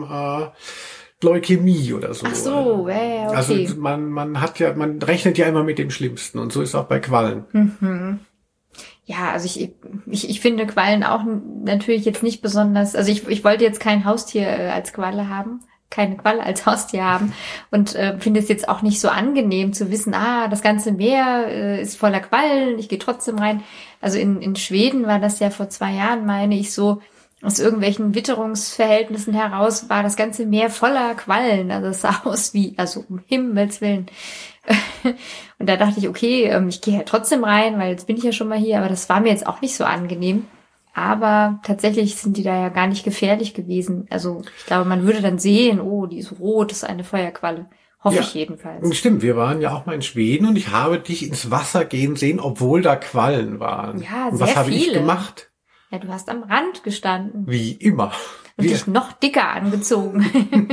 Leukämie oder so. Ach so, ja, okay. Also man rechnet ja immer mit dem Schlimmsten und so ist auch bei Quallen. Ja, also ich finde Quallen auch natürlich jetzt nicht besonders, also ich wollte jetzt kein Haustier als Qualle haben. keine Qualle als Haustier haben und finde es jetzt auch nicht so angenehm zu wissen, das ganze Meer ist voller Quallen, ich gehe trotzdem rein. Also in Schweden war das ja vor 2 Jahren, meine ich, so, aus irgendwelchen Witterungsverhältnissen heraus war das ganze Meer voller Quallen. Also es sah aus wie, also um Himmels Willen. Und da dachte ich, okay, ich gehe ja trotzdem rein, weil jetzt bin ich ja schon mal hier, aber das war mir jetzt auch nicht so angenehm. Aber tatsächlich sind die da ja gar nicht gefährlich gewesen. Also ich glaube, man würde dann sehen, oh, die ist rot, das ist eine Feuerqualle. Hoffe ich jedenfalls. Stimmt, wir waren ja auch mal in Schweden und ich habe dich ins Wasser gehen sehen, obwohl da Quallen waren. Ja, und sehr was habe ich viele. gemacht? Ja, du hast am Rand gestanden. Wie immer. Und dich noch dicker angezogen.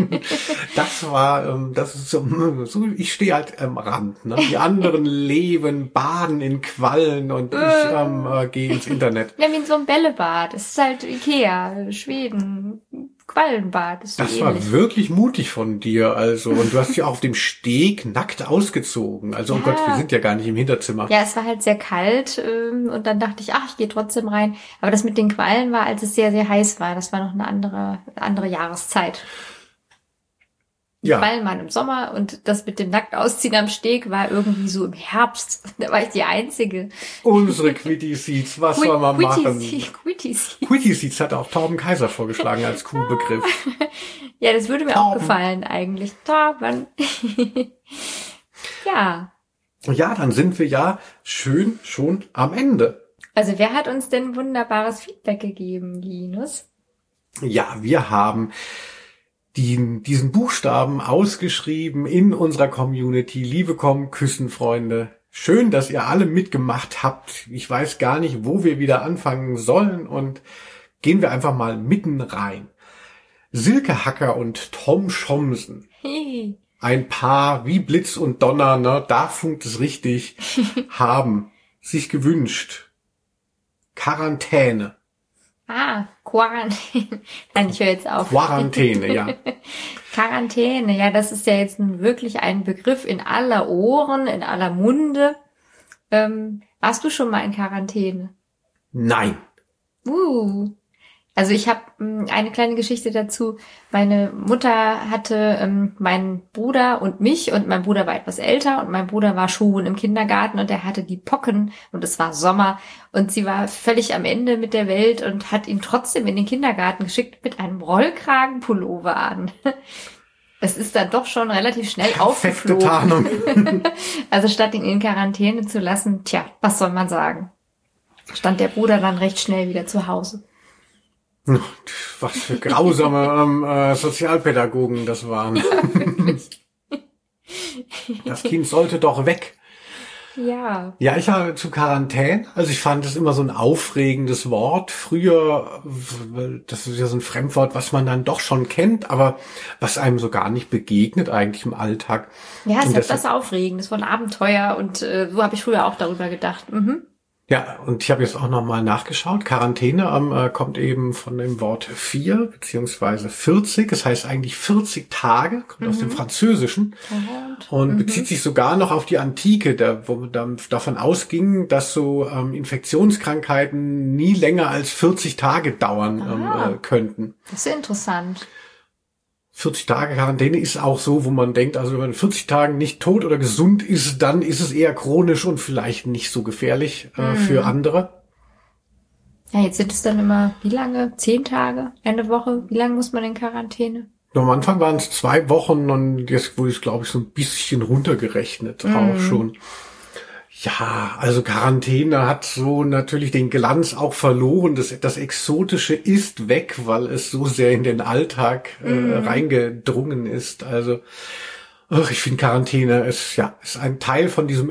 Das ist so, ich stehe halt am Rand, ne? Die anderen leben, baden in Quallen und ich gehe ins Internet. Ja, wie in so einem Bällebad. Es ist halt Ikea, Schweden, Quallenbad. Ist so Das ähnlich. war wirklich mutig von dir, also. Und du hast dich auch auf dem Steg nackt ausgezogen. Also, oh Gott, wir sind ja gar nicht im Hinterzimmer. Ja, es war halt sehr kalt und dann dachte ich, ich gehe trotzdem rein. Aber das mit den Quallen war, als es sehr, sehr heiß war. Das war noch eine andere Jahreszeit. Die Quallen waren im Sommer und das mit dem nackt ausziehen am Steg war irgendwie so im Herbst. Da war ich die Einzige. Unsere Quitty Seeds, was soll man machen? Quitty Seeds. Quitty Seeds hat auch Torben Kaiser vorgeschlagen als Kuhbegriff. Ja, das würde mir auch gefallen eigentlich. Torben. Ja. Ja, dann sind wir ja schön schon am Ende. Also wer hat uns denn wunderbares Feedback gegeben, Linus? Ja, wir haben diesen Buchstaben ausgeschrieben in unserer Community. Liebe Küssenfreunde, schön, dass ihr alle mitgemacht habt. Ich weiß gar nicht, wo wir wieder anfangen sollen und gehen wir einfach mal mitten rein. Silke Hacker und Tom Schomsen. Hey. Ein Paar wie Blitz und Donner, ne, da funkt es richtig, haben sich gewünscht. Quarantäne. Quarantäne. Nein, ich höre jetzt auf. Quarantäne, ja. Quarantäne, ja, das ist ja jetzt nun wirklich ein Begriff in aller Ohren, in aller Munde. Warst du schon mal in Quarantäne? Nein. Also ich habe eine kleine Geschichte dazu. Meine Mutter hatte meinen Bruder und mich und mein Bruder war etwas älter und mein Bruder war schon im Kindergarten und er hatte die Pocken und es war Sommer und sie war völlig am Ende mit der Welt und hat ihn trotzdem in den Kindergarten geschickt mit einem Rollkragenpullover an. Es ist dann doch schon relativ schnell aufgeflogen. Tarnung. Also statt ihn in Quarantäne zu lassen, was soll man sagen? Stand der Bruder dann recht schnell wieder zu Hause. Was für grausame Sozialpädagogen das waren. Ja, das Kind sollte doch weg. Ja. Ja, ich habe zu Quarantäne. Also ich fand das immer so ein aufregendes Wort. Früher, das ist ja so ein Fremdwort, was man dann doch schon kennt, aber was einem so gar nicht begegnet eigentlich im Alltag. Ja, es ist etwas Aufregendes, von Abenteuer und so habe ich früher auch darüber gedacht. Ja, und ich habe jetzt auch nochmal nachgeschaut. Quarantäne kommt eben von dem Wort 4 beziehungsweise 40. Das heißt eigentlich 40 Tage, kommt aus dem Französischen und bezieht sich sogar noch auf die Antike, wo dann davon ausging, dass so Infektionskrankheiten nie länger als 40 Tage dauern könnten. Das ist interessant. 40 Tage Quarantäne ist auch so, wo man denkt, also wenn man 40 Tagen nicht tot oder gesund ist, dann ist es eher chronisch und vielleicht nicht so gefährlich für andere. Ja, jetzt sind es dann immer, wie lange? 10 Tage? Eine Woche? Wie lange muss man in Quarantäne? Am Anfang waren es 2 Wochen und jetzt wurde es, glaube ich, so ein bisschen runtergerechnet auch schon. Ja, also Quarantäne hat so natürlich den Glanz auch verloren. Das Exotische ist weg, weil es so sehr in den Alltag reingedrungen ist. Also ich finde Quarantäne ist ein Teil von dieser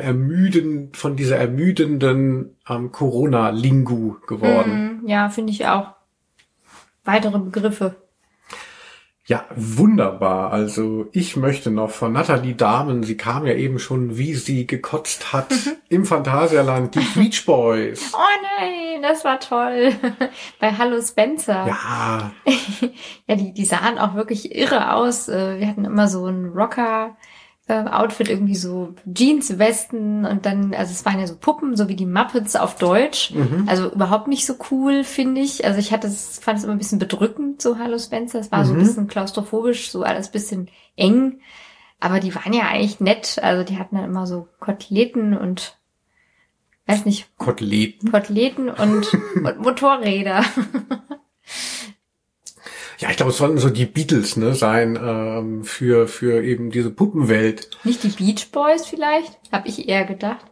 ermüdenden Corona-Lingu geworden. Ja, finde ich auch. Weitere Begriffe. Ja, wunderbar. Also ich möchte noch von Nathalie Dahmen, sie kam ja eben schon, wie sie gekotzt hat im Phantasialand, die Beach Boys. Oh nein, das war toll. Bei Hallo Spencer. Ja. Ja, die sahen auch wirklich irre aus. Wir hatten immer so einen Rocker Outfit irgendwie so Jeans-Westen und dann, also es waren ja so Puppen, so wie die Muppets auf Deutsch. Also überhaupt nicht so cool, finde ich. Also fand es immer ein bisschen bedrückend, so Hallo Spencer. Es war so ein bisschen klaustrophobisch, so alles bisschen eng. Aber die waren ja eigentlich nett. Also die hatten dann immer so Koteletten und weiß nicht. Koteletten und Motorräder. Ja, ich glaube, es sollten so die Beatles, ne, sein, für eben diese Puppenwelt. Nicht die Beach Boys vielleicht? Habe ich eher gedacht.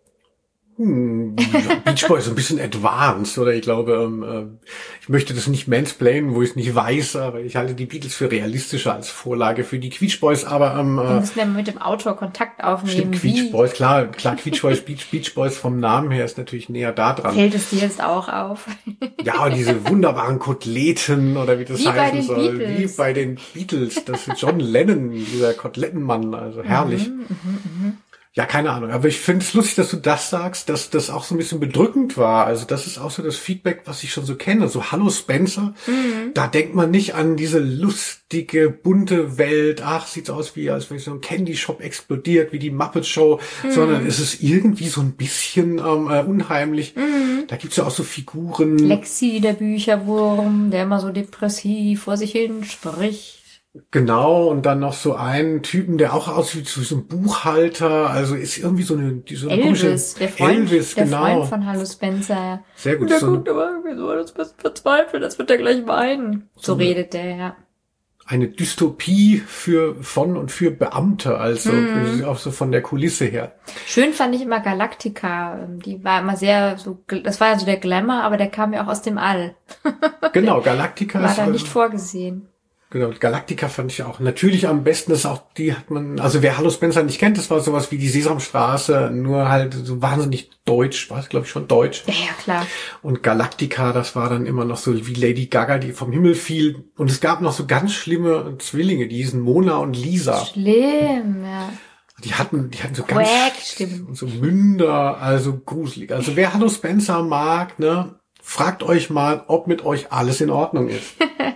Beach Boys ist ein bisschen advanced, oder? Ich glaube, ich möchte das nicht mansplainen, wo ich es nicht weiß, aber ich halte die Beatles für realistischer als Vorlage für die Beach Boys, aber wir müssen ja mit dem Autor Kontakt aufnehmen. Stimmt, Beach Boys, klar, Beach Boys, Beach Boys vom Namen her ist natürlich näher da dran. Fällt es dir jetzt auch auf? Ja, diese wunderbaren Koteletten, oder wie das heißen soll. Beatles. Wie bei den Beatles. Das ist John Lennon, dieser Kotelettenmann, also herrlich. Ja, keine Ahnung. Aber ich finde es lustig, dass du das sagst, dass das auch so ein bisschen bedrückend war. Also das ist auch so das Feedback, was ich schon so kenne. So, Hallo Spencer. Da denkt man nicht an diese lustige, bunte Welt. Ach, sieht's aus wie, als wenn so ein Candy Shop explodiert, wie die Muppet Show. Sondern es ist irgendwie so ein bisschen unheimlich. Da gibt's ja auch so Figuren. Lexi, der Bücherwurm, der immer so depressiv vor sich hin spricht. Genau, und dann noch so einen Typen, der auch aussieht wie so ein Buchhalter, also ist irgendwie so eine Elvis, der Freund genau. von Hallo Spencer. Sehr gut. Der guckt aber irgendwie so, das wird verzweifelt, das wird er gleich weinen. So redet der, ja. Eine Dystopie von und für Beamte, also auch so von der Kulisse her. Schön fand ich immer Galactica, die war immer sehr so, das war ja so der Glamour, aber der kam ja auch aus dem All. Genau, Galactica war da nicht vorgesehen. Genau, Galactica fand ich auch natürlich am besten, das auch, die hat man, also wer Hallo Spencer nicht kennt, das war sowas wie die Sesamstraße, nur halt so wahnsinnig deutsch, war es glaube ich schon deutsch. Ja, klar. Und Galactica, das war dann immer noch so wie Lady Gaga, die vom Himmel fiel. Und es gab noch so ganz schlimme Zwillinge, die hießen Mona und Lisa. Schlimm, ja. Die hatten so ganz, so Münder, also gruselig. Also wer Hallo Spencer mag, ne, fragt euch mal, ob mit euch alles in Ordnung ist.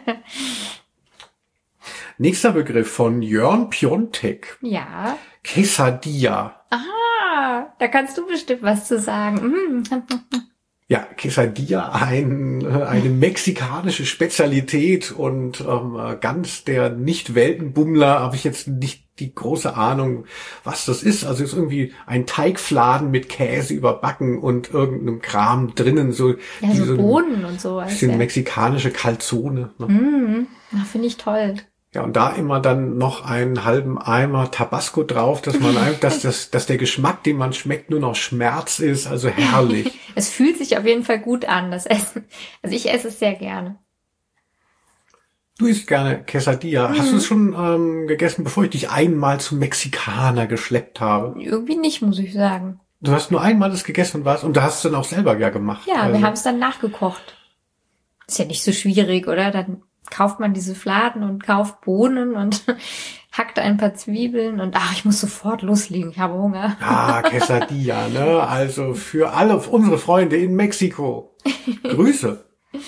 Nächster Begriff von Jörn Piontek. Ja. Quesadilla. Ah, da kannst du bestimmt was zu sagen. Ja, Quesadilla, eine mexikanische Spezialität und ganz der Nicht-Weltenbummler habe ich jetzt nicht die große Ahnung, was das ist. Also ist irgendwie ein Teigfladen mit Käse überbacken und irgendeinem Kram drinnen. So, ja, so Bohnen und so. Bisschen mexikanische Calzone. Ne? Finde ich toll. Ja, und da immer dann noch einen halben Eimer Tabasco drauf, dass man einfach, dass der Geschmack, den man schmeckt, nur noch Schmerz ist, also herrlich. Es fühlt sich auf jeden Fall gut an, das Essen. Also ich esse es sehr gerne. Du isst gerne Quesadilla. Hast du es schon gegessen, bevor ich dich einmal zum Mexikaner geschleppt habe? Irgendwie nicht, muss ich sagen. Du hast nur einmal das gegessen und da hast du es dann auch selber ja gemacht. Ja, wir haben es dann nachgekocht. Ist ja nicht so schwierig, oder? Dann kauft man diese Fladen und kauft Bohnen und hackt ein paar Zwiebeln und ich muss sofort loslegen, ich habe Hunger. Ah, Quesadilla, ne? Also für alle unsere Freunde in Mexiko. Grüße.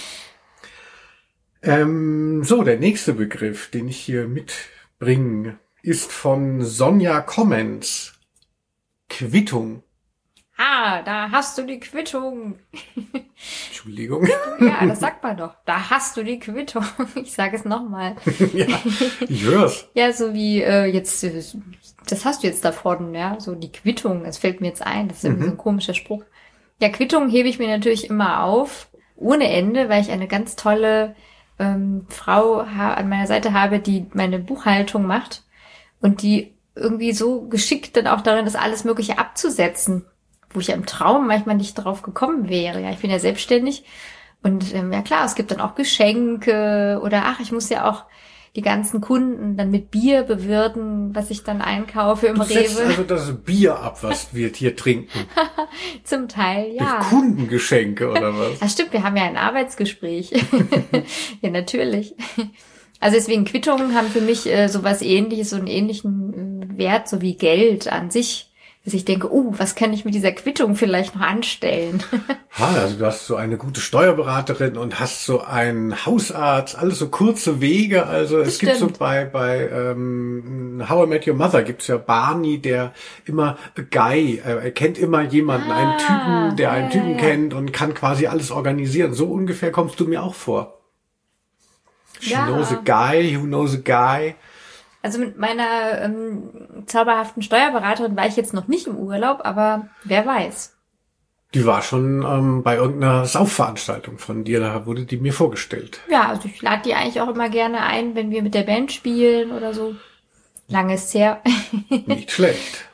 So, der nächste Begriff, den ich hier mitbringe, ist von Sonja Comments. Quittung. Da hast du die Quittung. Entschuldigung. Ja, das sagt man doch. Da hast du die Quittung. Ich sage es nochmal. Ja, ich hör's. Ja, so wie jetzt, das hast du jetzt da vorne, ja, so die Quittung. Das fällt mir jetzt ein. Das ist irgendwie so ein komischer Spruch. Ja, Quittung hebe ich mir natürlich immer auf, ohne Ende, weil ich eine ganz tolle Frau an meiner Seite habe, die meine Buchhaltung macht und die irgendwie so geschickt dann auch darin ist, alles Mögliche abzusetzen, wo ich ja im Traum manchmal nicht drauf gekommen wäre. Ja, ich bin ja selbstständig und ja klar, es gibt dann auch Geschenke oder ich muss ja auch die ganzen Kunden dann mit Bier bewirten, was ich dann einkaufe im Rewe. Du setzt also das Bier ab, was wir hier trinken. Zum Teil, ja. Durch Kundengeschenke oder was? Ja, stimmt, wir haben ja ein Arbeitsgespräch. Ja, natürlich. Also deswegen Quittungen haben für mich sowas Ähnliches, so einen ähnlichen Wert, so wie Geld an sich, dass ich denke, was kann ich mit dieser Quittung vielleicht noch anstellen? Also du hast so eine gute Steuerberaterin und hast so einen Hausarzt, alles so kurze Wege. Also es gibt so bei How I Met Your Mother gibt's ja Barney, der immer Guy, er kennt immer jemanden, einen Typen, der einen Typen kennt und kann quasi alles organisieren. So ungefähr kommst du mir auch vor. She knows a guy, who knows a guy. Also mit meiner zauberhaften Steuerberaterin war ich jetzt noch nicht im Urlaub, aber wer weiß. Die war schon bei irgendeiner Saufveranstaltung von dir, da wurde die mir vorgestellt. Ja, also ich lade die eigentlich auch immer gerne ein, wenn wir mit der Band spielen oder so. Lange ist her. Nicht schlecht.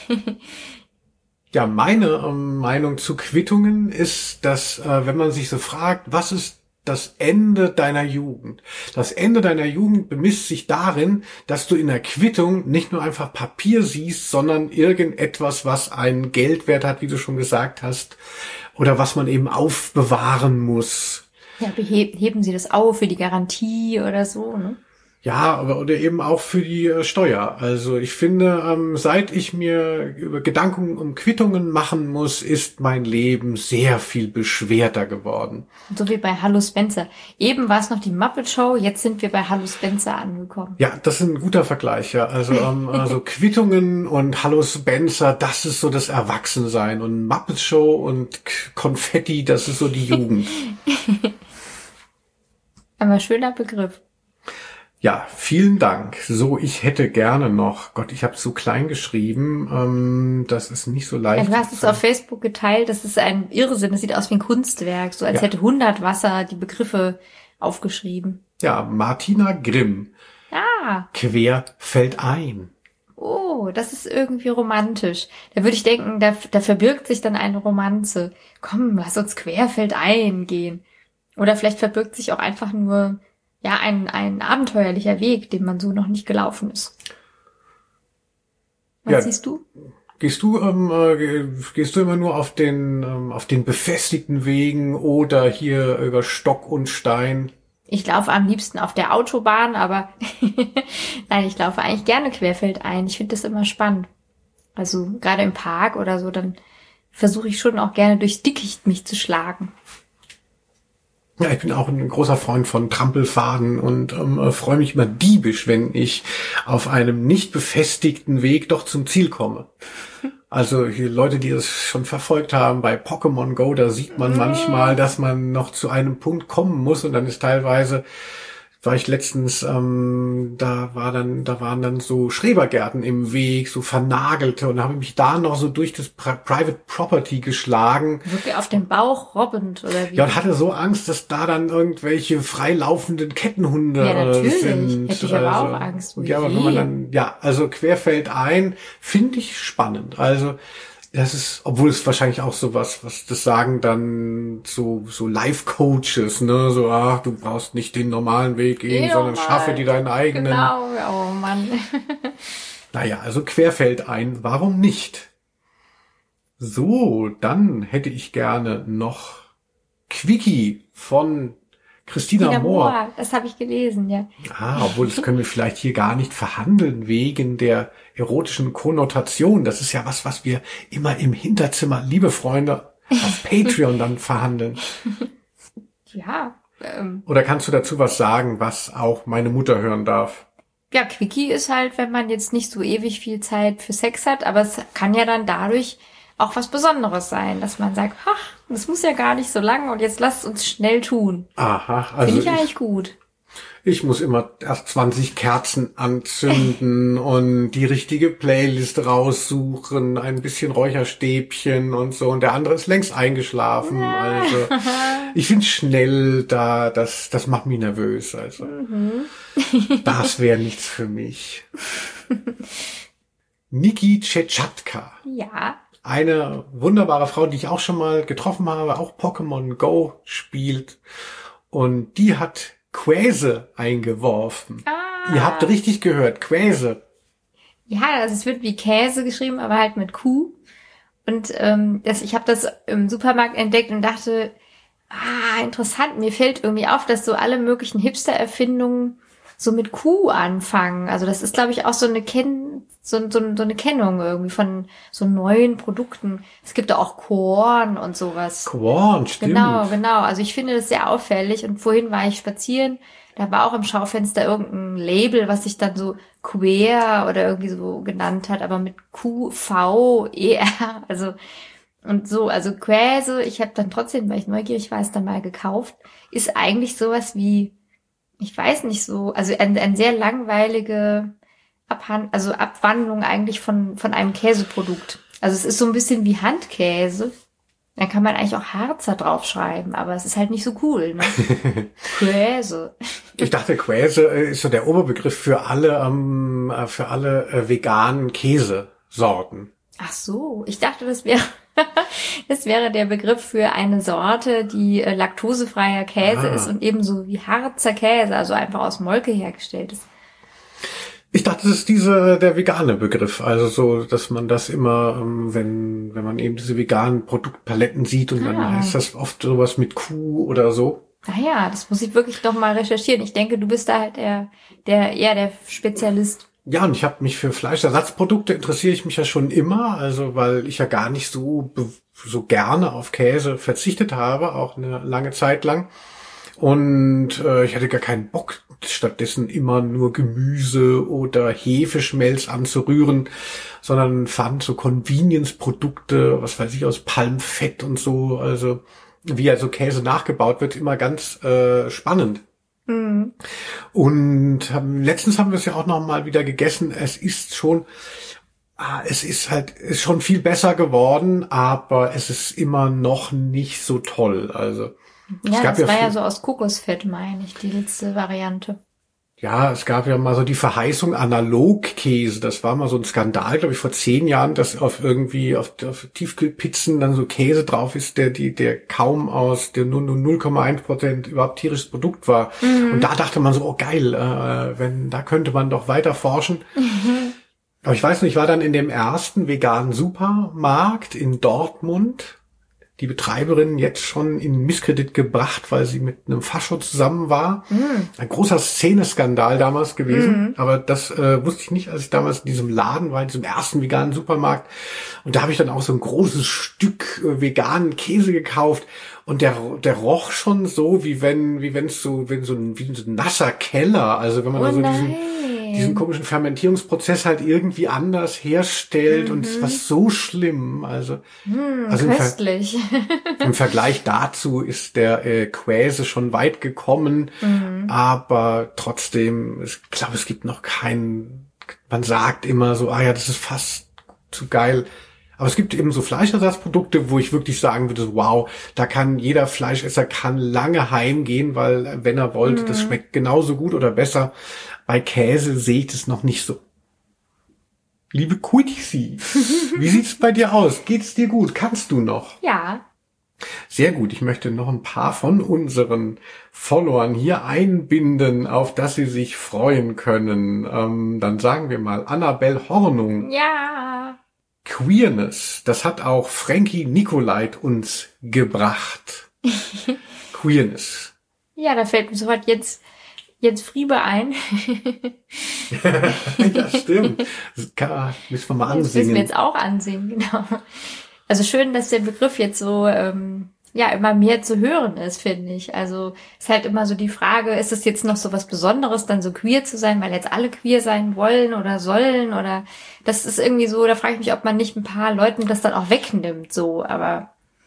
Ja, meine Meinung zu Quittungen ist, dass wenn man sich so fragt, was ist das Ende deiner Jugend? Das Ende deiner Jugend bemisst sich darin, dass du in der Quittung nicht nur einfach Papier siehst, sondern irgendetwas, was einen Geldwert hat, wie du schon gesagt hast, oder was man eben aufbewahren muss. Ja, heben Sie das auf für die Garantie oder so, ne? Ja, aber oder eben auch für die Steuer. Also ich finde, seit ich mir über Gedanken um Quittungen machen muss, ist mein Leben sehr viel beschwerter geworden. So wie bei Hallo Spencer. Eben war es noch die Muppet Show, jetzt sind wir bei Hallo Spencer angekommen. Ja, das ist ein guter Vergleich, ja. Also, also Quittungen und Hallo Spencer, das ist so das Erwachsensein. Und Muppet Show und Konfetti, das ist so die Jugend. Aber schöner Begriff. Ja, vielen Dank. So, ich hätte gerne noch, Gott, ich habe so klein geschrieben, das ist nicht so leicht. Ja, du hast es auf Facebook geteilt, das ist ein Irrsinn, das sieht aus wie ein Kunstwerk, so als hätte 100 Wasser die Begriffe aufgeschrieben. Ja, Martina Grimm. Ah. Quer fällt ein. Oh, das ist irgendwie romantisch. Da würde ich denken, da verbirgt sich dann eine Romanze. Komm, lass uns querfeldein gehen. Oder vielleicht verbirgt sich auch einfach nur ein abenteuerlicher Weg, den man so noch nicht gelaufen ist. Was siehst du? Gehst du immer nur auf den befestigten Wegen oder hier über Stock und Stein? Ich laufe am liebsten auf der Autobahn, aber nein, ich laufe eigentlich gerne querfeldein. Ich finde das immer spannend. Also gerade im Park oder so, dann versuche ich schon auch gerne durchs Dickicht mich zu schlagen. Ja, ich bin auch ein großer Freund von Trampelpfaden und freue mich immer diebisch, wenn ich auf einem nicht befestigten Weg doch zum Ziel komme. Also hier Leute, die das schon verfolgt haben, bei Pokémon Go, da sieht man manchmal, dass man noch zu einem Punkt kommen muss und dann ist teilweise, war ich letztens, da waren dann so Schrebergärten im Weg, so vernagelte und da habe ich mich da noch so durch das Private Property geschlagen. Wirklich auf den Bauch robbend oder wie? Ja, und hatte so Angst, dass da dann irgendwelche freilaufenden Kettenhunde sind. Hätte ich aber auch Angst. Ja, aber wenn man dann, also querfeldein, finde ich spannend. Also das ist, obwohl es wahrscheinlich auch sowas, was das sagen dann so Life-Coaches, ne, so, du brauchst nicht den normalen Weg gehen, sondern schaffe dir deinen eigenen. Genau, oh Mann. Naja, also querfeldein, warum nicht? So, dann hätte ich gerne noch Quickie von Christina Mohr. Das habe ich gelesen, ja. Obwohl, das können wir vielleicht hier gar nicht verhandeln wegen der erotischen Konnotation. Das ist ja was wir immer im Hinterzimmer, liebe Freunde, auf Patreon dann verhandeln. Ja. Oder kannst du dazu was sagen, was auch meine Mutter hören darf? Ja, Quickie ist halt, wenn man jetzt nicht so ewig viel Zeit für Sex hat, aber es kann ja dann dadurch auch was Besonderes sein, dass man sagt, das muss ja gar nicht so lang und jetzt lasst uns schnell tun. Aha, also finde ich eigentlich gut. Ich muss immer erst 20 Kerzen anzünden und die richtige Playlist raussuchen, ein bisschen Räucherstäbchen und so. Und der andere ist längst eingeschlafen. Also ich finde schnell das macht mich nervös. Also das wäre nichts für mich. Niki Tschetschatska. Ja. Eine wunderbare Frau, die ich auch schon mal getroffen habe, auch Pokémon Go spielt. Und die hat Quäse eingeworfen. Ihr habt richtig gehört, Quäse. Ja, also es wird wie Käse geschrieben, aber halt mit Q. Und ich habe das im Supermarkt entdeckt und dachte, interessant, mir fällt irgendwie auf, dass so alle möglichen Hipster-Erfindungen so mit Kuh anfangen. Also das ist, glaube ich, auch so eine so eine Kennung irgendwie von so neuen Produkten. Es gibt da auch Korn und sowas. Korn, stimmt. Genau. Also ich finde das sehr auffällig. Und vorhin war ich spazieren, da war auch im Schaufenster irgendein Label, was sich dann so Queer oder irgendwie so genannt hat, aber mit QVER. Also und so, also Käse, ich habe dann trotzdem, weil ich neugierig war, es dann mal gekauft, ist eigentlich sowas wie, ich weiß nicht so, also ein sehr langweilige Abwandlung eigentlich von einem Käseprodukt. Also es ist so ein bisschen wie Handkäse. Da kann man eigentlich auch Harzer draufschreiben, aber es ist halt nicht so cool, ne? Käse. Ich dachte, Käse ist so der Oberbegriff für alle veganen Käsesorten. Ach so, ich dachte, das wäre der Begriff für eine Sorte, die laktosefreier Käse ist und ebenso wie Harzer Käse, also einfach aus Molke hergestellt ist. Ich dachte, das ist der vegane Begriff, also so, dass man das immer, wenn man eben diese veganen Produktpaletten sieht und dann heißt das oft sowas mit Kuh oder so. Naja, das muss ich wirklich noch mal recherchieren. Ich denke, du bist da halt der Spezialist. Ja, und ich habe mich für Fleischersatzprodukte interessiere ich mich ja schon immer, also weil ich ja gar nicht so gerne auf Käse verzichtet habe, auch eine lange Zeit lang. Und ich hatte gar keinen Bock, stattdessen immer nur Gemüse oder Hefeschmelz anzurühren, sondern fand so Convenience-Produkte, was weiß ich, aus Palmfett und so, also wie also Käse nachgebaut wird, immer ganz spannend. Mhm. Und letztens haben wir es ja auch noch mal wieder gegessen. Es ist schon viel besser geworden, aber es ist immer noch nicht so toll. Also ja, das war ja so aus Kokosfett, meine ich, die letzte Variante. Ja, es gab ja mal so die Verheißung Analogkäse. Das war mal so ein Skandal, glaube ich, vor 10 Jahren, dass auf Tiefkühlpizzen dann so Käse drauf ist, der kaum der nur 0,1% überhaupt tierisches Produkt war. Mhm. Und da dachte man so, oh geil, da könnte man doch weiter forschen. Mhm. Aber ich weiß nicht, ich war dann in dem ersten veganen Supermarkt in Dortmund. Die Betreiberin jetzt schon in Misskredit gebracht, weil sie mit einem Fascho zusammen war. Mm. Ein großer Szeneskandal damals gewesen. Aber das wusste ich nicht, als ich damals in diesem Laden war, in diesem ersten veganen Supermarkt. Und da habe ich dann auch so ein großes Stück veganen Käse gekauft. Und der roch schon so, wie so ein nasser Keller. Also wenn man also diesen komischen Fermentierungsprozess halt irgendwie anders herstellt und es war so schlimm. Also köstlich. Im Vergleich dazu ist der Käse schon weit gekommen, aber trotzdem, ich glaube, es gibt noch man sagt immer so, das ist fast zu geil. Aber es gibt eben so Fleischersatzprodukte, wo ich wirklich sagen würde, wow, da kann jeder Fleischesser lange heimgehen, weil wenn er wollte, das schmeckt genauso gut oder besser. Bei Käse sehe ich das noch nicht so. Liebe Kuitsi, wie sieht's bei dir aus? Geht's dir gut? Kannst du noch? Ja. Sehr gut. Ich möchte noch ein paar von unseren Followern hier einbinden, auf dass sie sich freuen können. Dann sagen wir mal Annabelle Hornung. Ja. Queerness, das hat auch Frankie Nicolait uns gebracht. Queerness. Ja, da fällt mir sofort Jens Friebe ein. Ja, stimmt. Das müssen wir mal ansingen. Das müssen wir jetzt auch ansingen, genau. Also schön, dass der Begriff jetzt so immer mehr zu hören ist, finde ich. Also ist halt immer so die Frage, ist es jetzt noch so was Besonderes, dann so queer zu sein, weil jetzt alle queer sein wollen oder sollen oder das ist irgendwie so, da frage ich mich, ob man nicht ein paar Leuten das dann auch wegnimmt, so, aber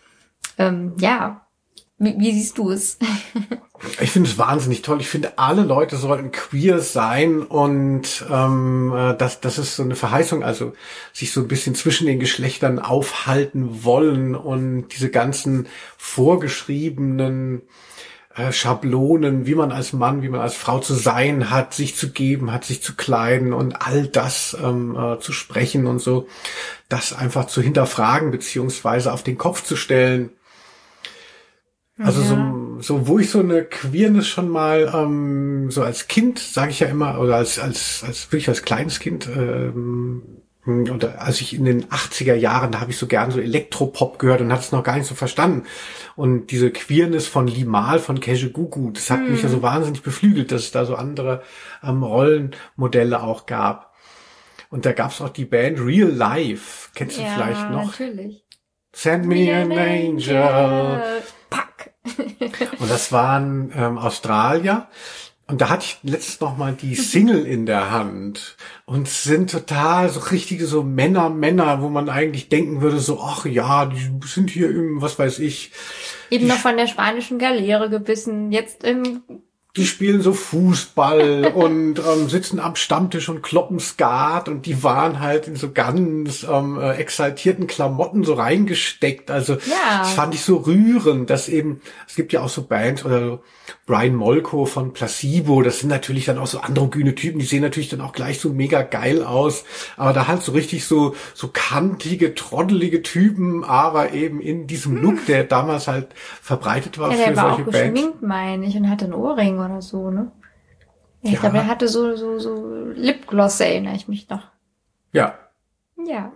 wie siehst du es? Ich finde es wahnsinnig toll. Ich finde, alle Leute sollten queer sein und das ist so eine Verheißung, also sich so ein bisschen zwischen den Geschlechtern aufhalten wollen und diese ganzen vorgeschriebenen Schablonen, wie man als Mann, wie man als Frau zu sein hat, sich zu geben hat, sich zu kleiden und all das zu sprechen und so, das einfach zu hinterfragen beziehungsweise auf den Kopf zu stellen. Also so wo ich so eine Queerness schon mal so als Kind, sage ich ja immer, oder als wirklich als kleines Kind Und als ich in den 80er Jahren, da habe ich so gern so Elektropop gehört und hatte es noch gar nicht so verstanden. Und diese Queerness von Limahl, von Kajagoogoo, das hat mich ja so wahnsinnig beflügelt, dass es da so andere Rollenmodelle auch gab. Und da gab es auch die Band Real Life. Kennst du vielleicht noch? Ja, natürlich. Send me an angel. Pack. Und das waren Australier. Und da hatte ich letztens noch mal die Single in der Hand und sind total so richtige so Männer, wo man eigentlich denken würde so, ach ja, die sind hier im, was weiß ich. Eben noch von der spanischen Galeere gebissen, jetzt im... Die spielen so Fußball und sitzen am Stammtisch und kloppen Skat und die waren halt in so ganz exaltierten Klamotten so reingesteckt. Also das fand ich so rührend, dass eben, es gibt ja auch so Bands oder so Brian Molko von Placebo, das sind natürlich dann auch so androgyne Typen, die sehen natürlich dann auch gleich so mega geil aus, aber da halt so richtig so kantige, trottelige Typen, aber eben in diesem Look, der damals halt verbreitet war für solche Bands. Der war auch geschminkt, meine ich, und hatte einen Ohrring oder so, ne? Ja, ich glaube, er hatte so Lipgloss, erinnere ich mich noch. Ja. Ja.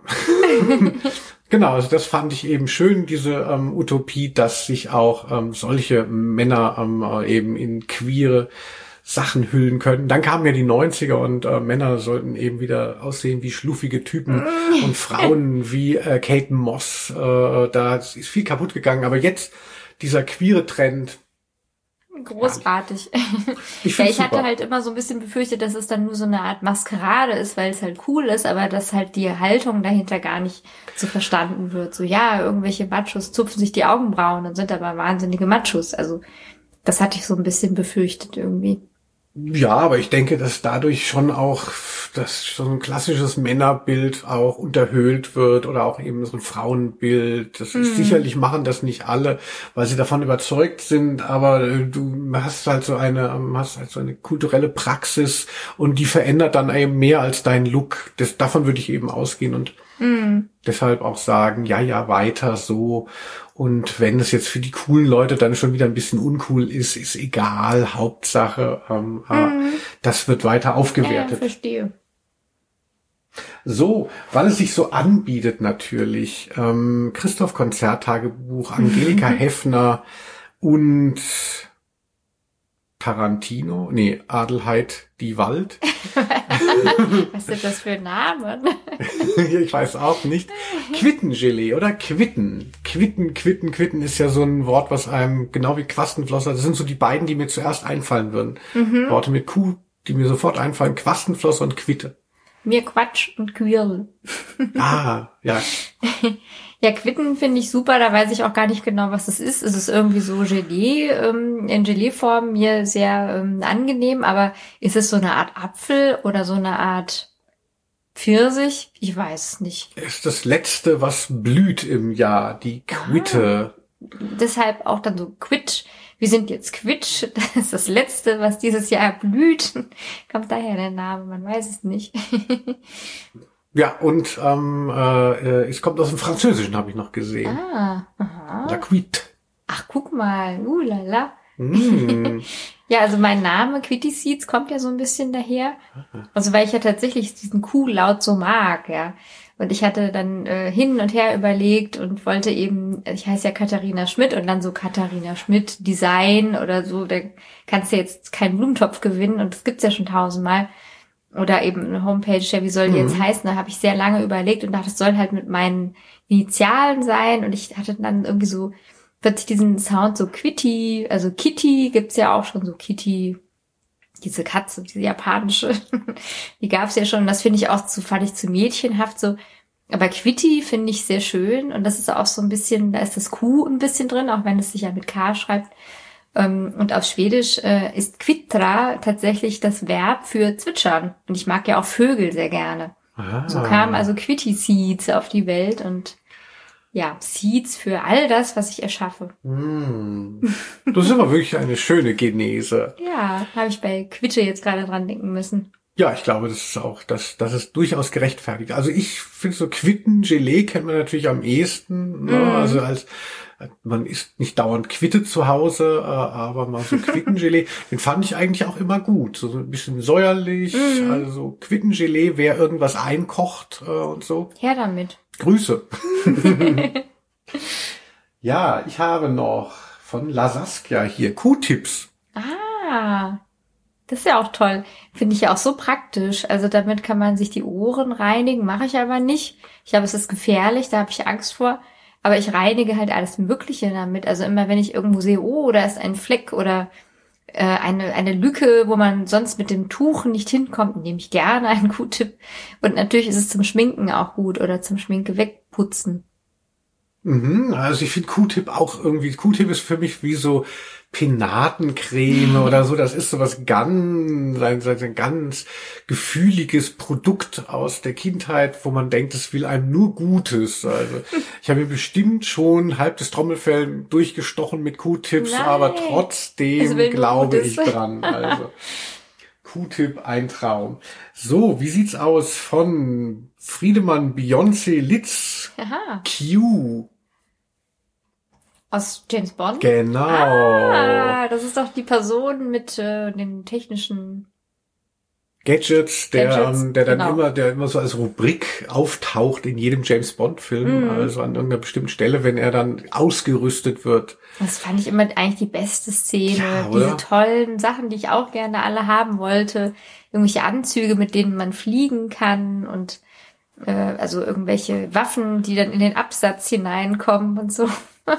Genau, also das fand ich eben schön, diese Utopie, dass sich auch solche Männer eben in queere Sachen hüllen können. Dann kamen ja die 90er und Männer sollten eben wieder aussehen wie schluffige Typen und Frauen wie Kate Moss. Da ist viel kaputt gegangen. Aber jetzt dieser queere Trend. Großartig. Ich hatte halt immer so ein bisschen befürchtet, dass es dann nur so eine Art Maskerade ist, weil es halt cool ist, aber dass halt die Haltung dahinter gar nicht so verstanden wird. So, ja, irgendwelche Machos zupfen sich die Augenbrauen und sind aber wahnsinnige Machos. Also das hatte ich so ein bisschen befürchtet irgendwie. Ja, aber ich denke, dass dadurch schon auch das so ein klassisches Männerbild auch unterhöhlt wird oder auch eben so ein Frauenbild. Das ist sicherlich machen das nicht alle, weil sie davon überzeugt sind, aber du hast halt so eine kulturelle Praxis und die verändert dann eben mehr als dein Look. Davon würde ich eben ausgehen und deshalb auch sagen, ja, weiter so. Und wenn es jetzt für die coolen Leute dann schon wieder ein bisschen uncool ist, ist egal. Hauptsache, das wird weiter aufgewertet. Ja, verstehe. So, weil es sich so anbietet natürlich. Christoph Konzerttagebuch, Angelika Heffner und Adelheid die Wald. Was sind das für Namen? Ich weiß auch nicht. Quittengelee oder Quitten. Quitten ist ja so ein Wort, was einem, genau wie Quastenflosser, das sind so die beiden, die mir zuerst einfallen würden. Worte mit Q, die mir sofort einfallen, Quastenflosser und Quitte. Mir Quatsch und Quirl. Ja. Ja, Quitten finde ich super, da weiß ich auch gar nicht genau, was das ist. Es ist irgendwie so Gelee, in Geleeform, mir sehr angenehm, aber ist es so eine Art Apfel oder so eine Art Pfirsich? Ich weiß es nicht. Ist das Letzte, was blüht im Jahr, die Quitte. Deshalb auch dann so Quitsch. Wir sind jetzt Quitsch, das ist das Letzte, was dieses Jahr blüht. Kommt daher der Name, man weiß es nicht. Ja, und es kommt aus dem Französischen, habe ich noch gesehen. Aha. La Quite. Ach, guck mal, lala. Ja, also mein Name Quitty Seeds kommt ja so ein bisschen daher. Also weil ich ja tatsächlich diesen Q-Laut so mag, ja. Und ich hatte dann hin und her überlegt und wollte eben, ich heiße ja Katharina Schmidt und dann so Katharina Schmidt Design oder so, da kannst du jetzt keinen Blumentopf gewinnen und das gibt's ja schon 1000-mal. Oder eben eine Homepage, ja, wie soll die jetzt heißen? Da habe ich sehr lange überlegt und dachte, das soll halt mit meinen Initialen sein. Und ich hatte dann irgendwie so plötzlich diesen Sound so Quitty, also Kitty gibt's ja auch schon, so Kitty, diese Katze, diese japanische, die gab's ja schon. Das finde ich auch fand ich zu mädchenhaft so. Aber Quitty finde ich sehr schön und das ist auch so ein bisschen, da ist das Q ein bisschen drin, auch wenn es sich ja mit K schreibt. Und auf Schwedisch ist Kvittra tatsächlich das Verb für zwitschern. Und ich mag ja auch Vögel sehr gerne. So kamen also Quitty Seeds auf die Welt und ja, Seeds für all das, was ich erschaffe. Das ist aber wirklich eine schöne Genese. Ja, habe ich bei Quitte jetzt gerade dran denken müssen. Ja, ich glaube, das ist auch, das ist durchaus gerechtfertigt. Also ich finde so Quittengelee kennt man natürlich am ehesten, ne? Also als Man isst nicht dauernd Quitte zu Hause, aber mal so Quittengelee, den fand ich eigentlich auch immer gut. So ein bisschen säuerlich, also Quittengelee, wer irgendwas einkocht und so. Her damit. Grüße. Ja, ich habe noch von La Saskia hier Q-Tips. Ah, das ist ja auch toll. Finde ich ja auch so praktisch. Also damit kann man sich die Ohren reinigen, mache ich aber nicht. Ich glaube, es ist gefährlich, da habe ich Angst vor. Aber ich reinige halt alles Mögliche damit. Also immer, wenn ich irgendwo sehe, oh, da ist ein Fleck oder eine Lücke, wo man sonst mit dem Tuch nicht hinkommt, nehme ich gerne einen Q-Tip. Und natürlich ist es zum Schminken auch gut oder zum Schminke wegputzen. Also ich finde Q-Tip auch irgendwie, Q-Tip ist für mich wie so Penatencreme oder so. Das ist so was ein ganz gefühliges Produkt aus der Kindheit, wo man denkt, es will einem nur Gutes. Also ich habe mir bestimmt schon halb das Trommelfell durchgestochen mit Q-Tips, aber trotzdem glaube ich dran. Also Q-Tip, ein Traum. So, wie sieht's aus von Friedemann Beyoncé Litz? Aha. Q. Aus James Bond? Genau. Ah, das ist doch die Person mit den technischen Gadgets, der dann genau. der immer so als Rubrik auftaucht in jedem James Bond Film, also an irgendeiner bestimmten Stelle, wenn er dann ausgerüstet wird. Das fand ich immer eigentlich die beste Szene. Ja, diese tollen Sachen, die ich auch gerne alle haben wollte. Irgendwelche Anzüge, mit denen man fliegen kann und also irgendwelche Waffen, die dann in den Absatz hineinkommen und so.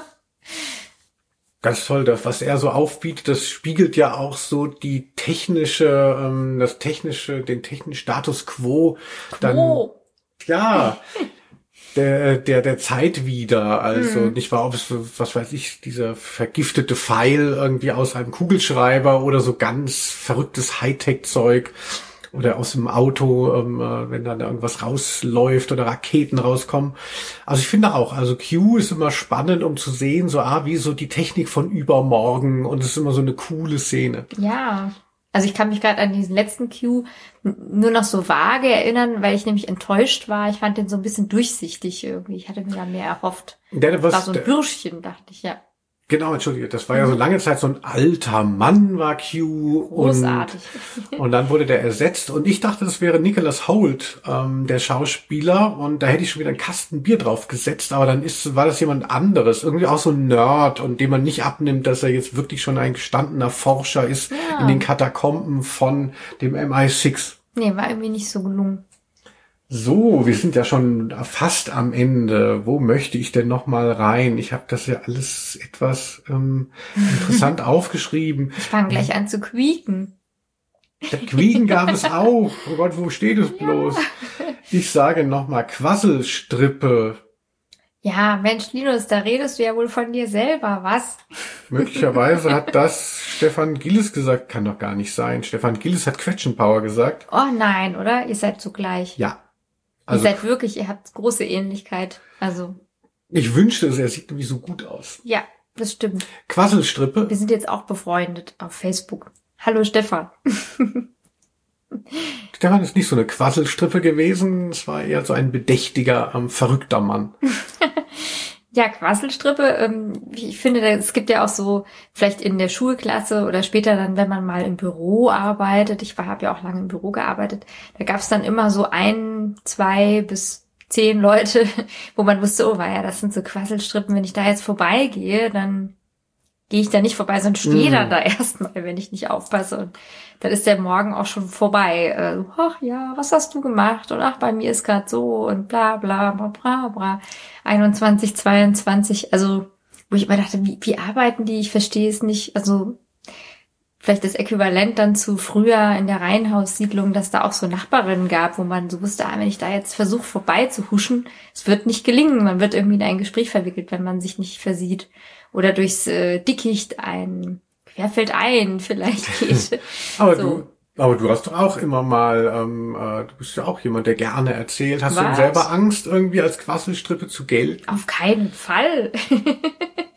Ganz toll, das, was er so aufbietet, das spiegelt ja auch so die den technischen Status quo. Dann, ja, der Zeit wieder. Also nicht wahr, ob es, was weiß ich, dieser vergiftete Pfeil irgendwie aus einem Kugelschreiber oder so ganz verrücktes Hightech-Zeug. Oder aus dem Auto, wenn dann da irgendwas rausläuft oder Raketen rauskommen. Also ich finde auch, also Q ist immer spannend, um zu sehen, so wie so die Technik von übermorgen, und es ist immer so eine coole Szene. Ja, also ich kann mich gerade an diesen letzten Q nur noch so vage erinnern, weil ich nämlich enttäuscht war. Ich fand den so ein bisschen durchsichtig irgendwie. Ich hatte mir da mehr erhofft. Das war so ein Bürschchen, dachte ich, ja. Genau, entschuldige, das war ja so lange Zeit so ein alter Mann war Q. Großartig. Und dann wurde der ersetzt und ich dachte, das wäre Nicholas Hoult, der Schauspieler, und da hätte ich schon wieder einen Kasten Bier drauf gesetzt, aber dann war das jemand anderes, irgendwie auch so ein Nerd, und dem man nicht abnimmt, dass er jetzt wirklich schon ein gestandener Forscher ist in den Katakomben von dem MI6. Nee, war irgendwie nicht so gelungen. So, wir sind ja schon fast am Ende. Wo möchte ich denn noch mal rein? Ich habe das ja alles etwas interessant aufgeschrieben. Ich fange gleich an zu quieken. Quieken gab es auch. Oh Gott, wo steht es bloß? Ich sage noch mal Quasselstrippe. Ja, Mensch, Linus, da redest du ja wohl von dir selber, was? Möglicherweise hat das Stefan Gillis gesagt. Kann doch gar nicht sein. Stefan Gillis hat Quetschenpower gesagt. Oh nein, oder? Ihr seid zugleich. Ja. Also, ihr seid wirklich, ihr habt große Ähnlichkeit. Also. Ich wünschte es, er sieht irgendwie so gut aus. Ja, das stimmt. Quasselstrippe. Wir sind jetzt auch befreundet auf Facebook. Hallo Stefan. Stefan ist nicht so eine Quasselstrippe gewesen. Es war eher so ein bedächtiger, verrückter Mann. Ja, Quasselstrippe, ich finde, es gibt ja auch so, vielleicht in der Schulklasse oder später dann, wenn man mal im Büro arbeitet, habe ja auch lange im Büro gearbeitet, da gab es dann immer so 1, 2 bis 10 Leute, wo man wusste, oh ja, das sind so Quasselstrippen, wenn ich da jetzt vorbeigehe, dann gehe ich da nicht vorbei, sondern stehe dann da erstmal, wenn ich nicht aufpasse. Und dann ist der Morgen auch schon vorbei. Ach ja, was hast du gemacht? Und ach, bei mir ist gerade so und bla bla bla bla bla. 21, 22, also wo ich immer dachte, wie arbeiten die? Ich verstehe es nicht. Also vielleicht das Äquivalent dann zu früher in der Reihenhaussiedlung, dass da auch so Nachbarinnen gab, wo man so wusste, wenn ich da jetzt versuche vorbei zu huschen, es wird nicht gelingen. Man wird irgendwie in ein Gespräch verwickelt, wenn man sich nicht versieht. Oder durchs Dickicht querfeldein vielleicht geht. Aber du hast doch auch immer mal, du bist ja auch jemand, der gerne erzählt. Hast du denn selber Angst, irgendwie als Quasselstrippe zu gelten? Auf keinen Fall.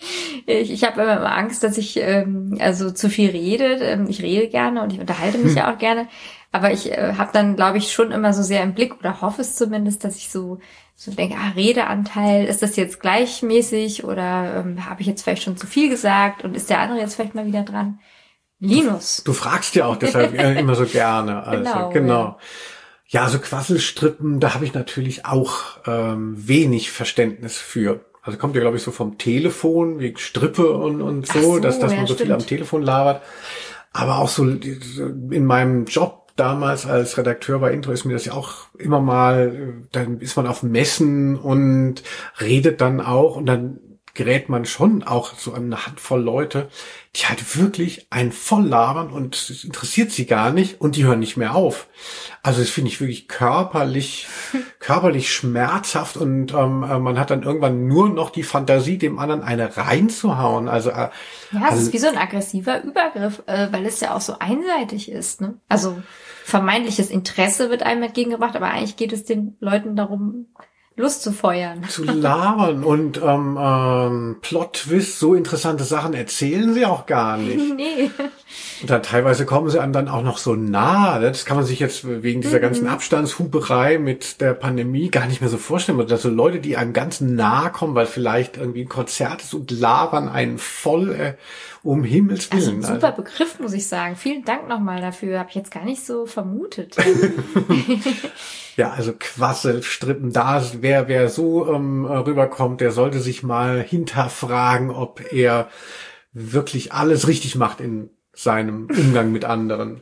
Ich habe immer Angst, dass ich also zu viel rede. Ich rede gerne und ich unterhalte mich ja auch gerne. Aber ich habe dann, glaube ich, schon immer so sehr im Blick oder hoffe es zumindest, dass ich so denke, Redeanteil, ist das jetzt gleichmäßig oder habe ich jetzt vielleicht schon zu viel gesagt und ist der andere jetzt vielleicht mal wieder dran? Linus. Du fragst ja auch deshalb immer so gerne. Also, genau. Ja, so Quasselstrippen, da habe ich natürlich auch wenig Verständnis für. Also kommt ja, glaube ich, so vom Telefon, wegen Strippe und so, dass man so viel am Telefon labert. Aber auch so in meinem Job damals als Redakteur bei Intro ist mir das ja auch immer mal, dann ist man auf Messen und redet dann auch und dann gerät man schon auch so an eine Handvoll Leute, die halt wirklich einen voll labern und es interessiert sie gar nicht und die hören nicht mehr auf. Also das finde ich wirklich körperlich schmerzhaft und man hat dann irgendwann nur noch die Fantasie, dem anderen eine reinzuhauen. Also ja, es ist wie so ein aggressiver Übergriff, weil es ja auch so einseitig ist. Ne? Also vermeintliches Interesse wird einem entgegengebracht, aber eigentlich geht es den Leuten darum, Lust zu feuern. Zu labern und Plot-Twist, so interessante Sachen erzählen sie auch gar nicht. Nee. Und dann teilweise kommen sie einem dann auch noch so nah. Das kann man sich jetzt wegen dieser ganzen Abstandshuberei mit der Pandemie gar nicht mehr so vorstellen. Dass so Leute, die einem ganz nah kommen, weil vielleicht irgendwie ein Konzert ist und labern einen voll um Himmels Willen. Also ein super Begriff, muss ich sagen. Vielen Dank nochmal dafür. Habe ich jetzt gar nicht so vermutet. Ja, also Quasselstrippen, wer so rüberkommt, der sollte sich mal hinterfragen, ob er wirklich alles richtig macht in seinem Umgang mit anderen.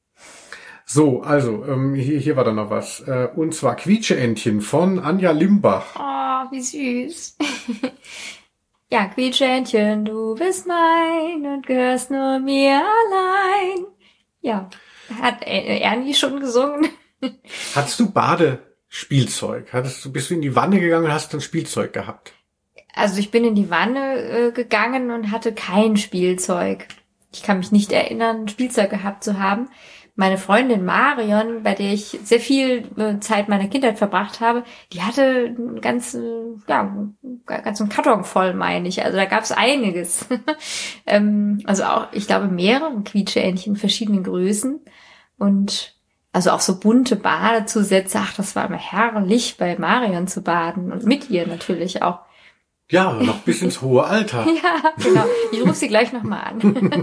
So, also, hier war dann noch was. Und zwar Quietscheentchen von Anja Limbach. Oh, wie süß. Ja, Quietscheentchen, du bist mein und gehörst nur mir allein. Ja, hat Ernie schon gesungen. Hattest du Badespielzeug? Bist du in die Wanne gegangen und hast dann Spielzeug gehabt? Also ich bin in die Wanne gegangen und hatte kein Spielzeug. Ich kann mich nicht erinnern, Spielzeug gehabt zu haben. Meine Freundin Marion, bei der ich sehr viel Zeit meiner Kindheit verbracht habe, die hatte einen ganzen Karton voll, meine ich. Also da gab's einiges. Also auch, ich glaube, mehrere Quietscheentchen, verschiedenen Größen. Und also auch so bunte Badezusätze. Ach, das war immer herrlich, bei Marion zu baden. Und mit ihr natürlich auch. Ja, noch bis ins hohe Alter. Ja, genau. Ich rufe sie gleich nochmal an.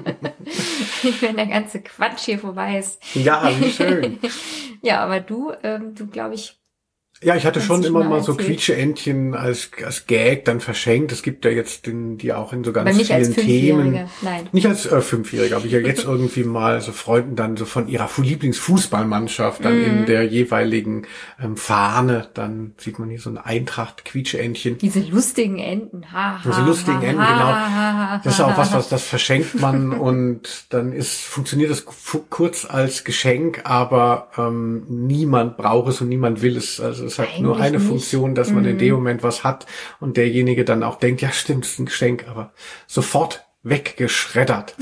Wenn der ganze Quatsch hier vorbei ist. Ja, wie schön. Ja, aber du glaube ich. Ja, ich hatte schon immer mal so Quietscheentchen als Gag dann verschenkt. Es gibt ja jetzt die auch in so ganz vielen Themen. Nein. Nicht als Fünfjähriger, aber ich ja jetzt irgendwie mal so Freunden dann so von ihrer Lieblingsfußballmannschaft dann in der jeweiligen Fahne, dann sieht man hier so ein Eintracht-Quietscheentchen. Diese lustigen Enten. Diese lustigen Enten, genau. Das ist auch was das verschenkt man und dann funktioniert das kurz als Geschenk, aber niemand braucht es und niemand will es. Also es hat eigentlich nur eine Funktion, dass man in dem Moment was hat und derjenige dann auch denkt, ja stimmt, es ist ein Geschenk, aber sofort weggeschreddert.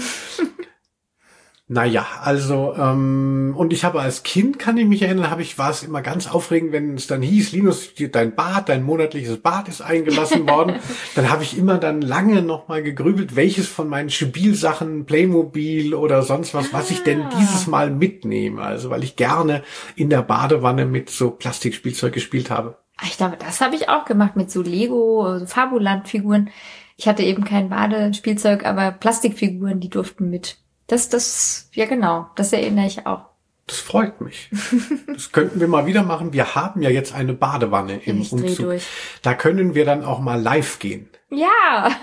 Naja, also, und ich habe als Kind, kann ich mich erinnern, war es immer ganz aufregend, wenn es dann hieß, Linus, dein monatliches Bad ist eingelassen worden. Dann habe ich immer dann lange nochmal gegrübelt, welches von meinen Spielsachen, Playmobil oder sonst was ich denn dieses Mal mitnehme. Also, weil ich gerne in der Badewanne mit so Plastikspielzeug gespielt habe. Ich glaube, das habe ich auch gemacht mit so Lego, so Fabuland-Figuren. Ich hatte eben kein Badespielzeug, aber Plastikfiguren, die durften mit. Ja genau, das erinnere ich auch. Das freut mich. Das könnten wir mal wieder machen. Wir haben ja jetzt eine Badewanne im Umzug. Durch. Da können wir dann auch mal live gehen. Ja.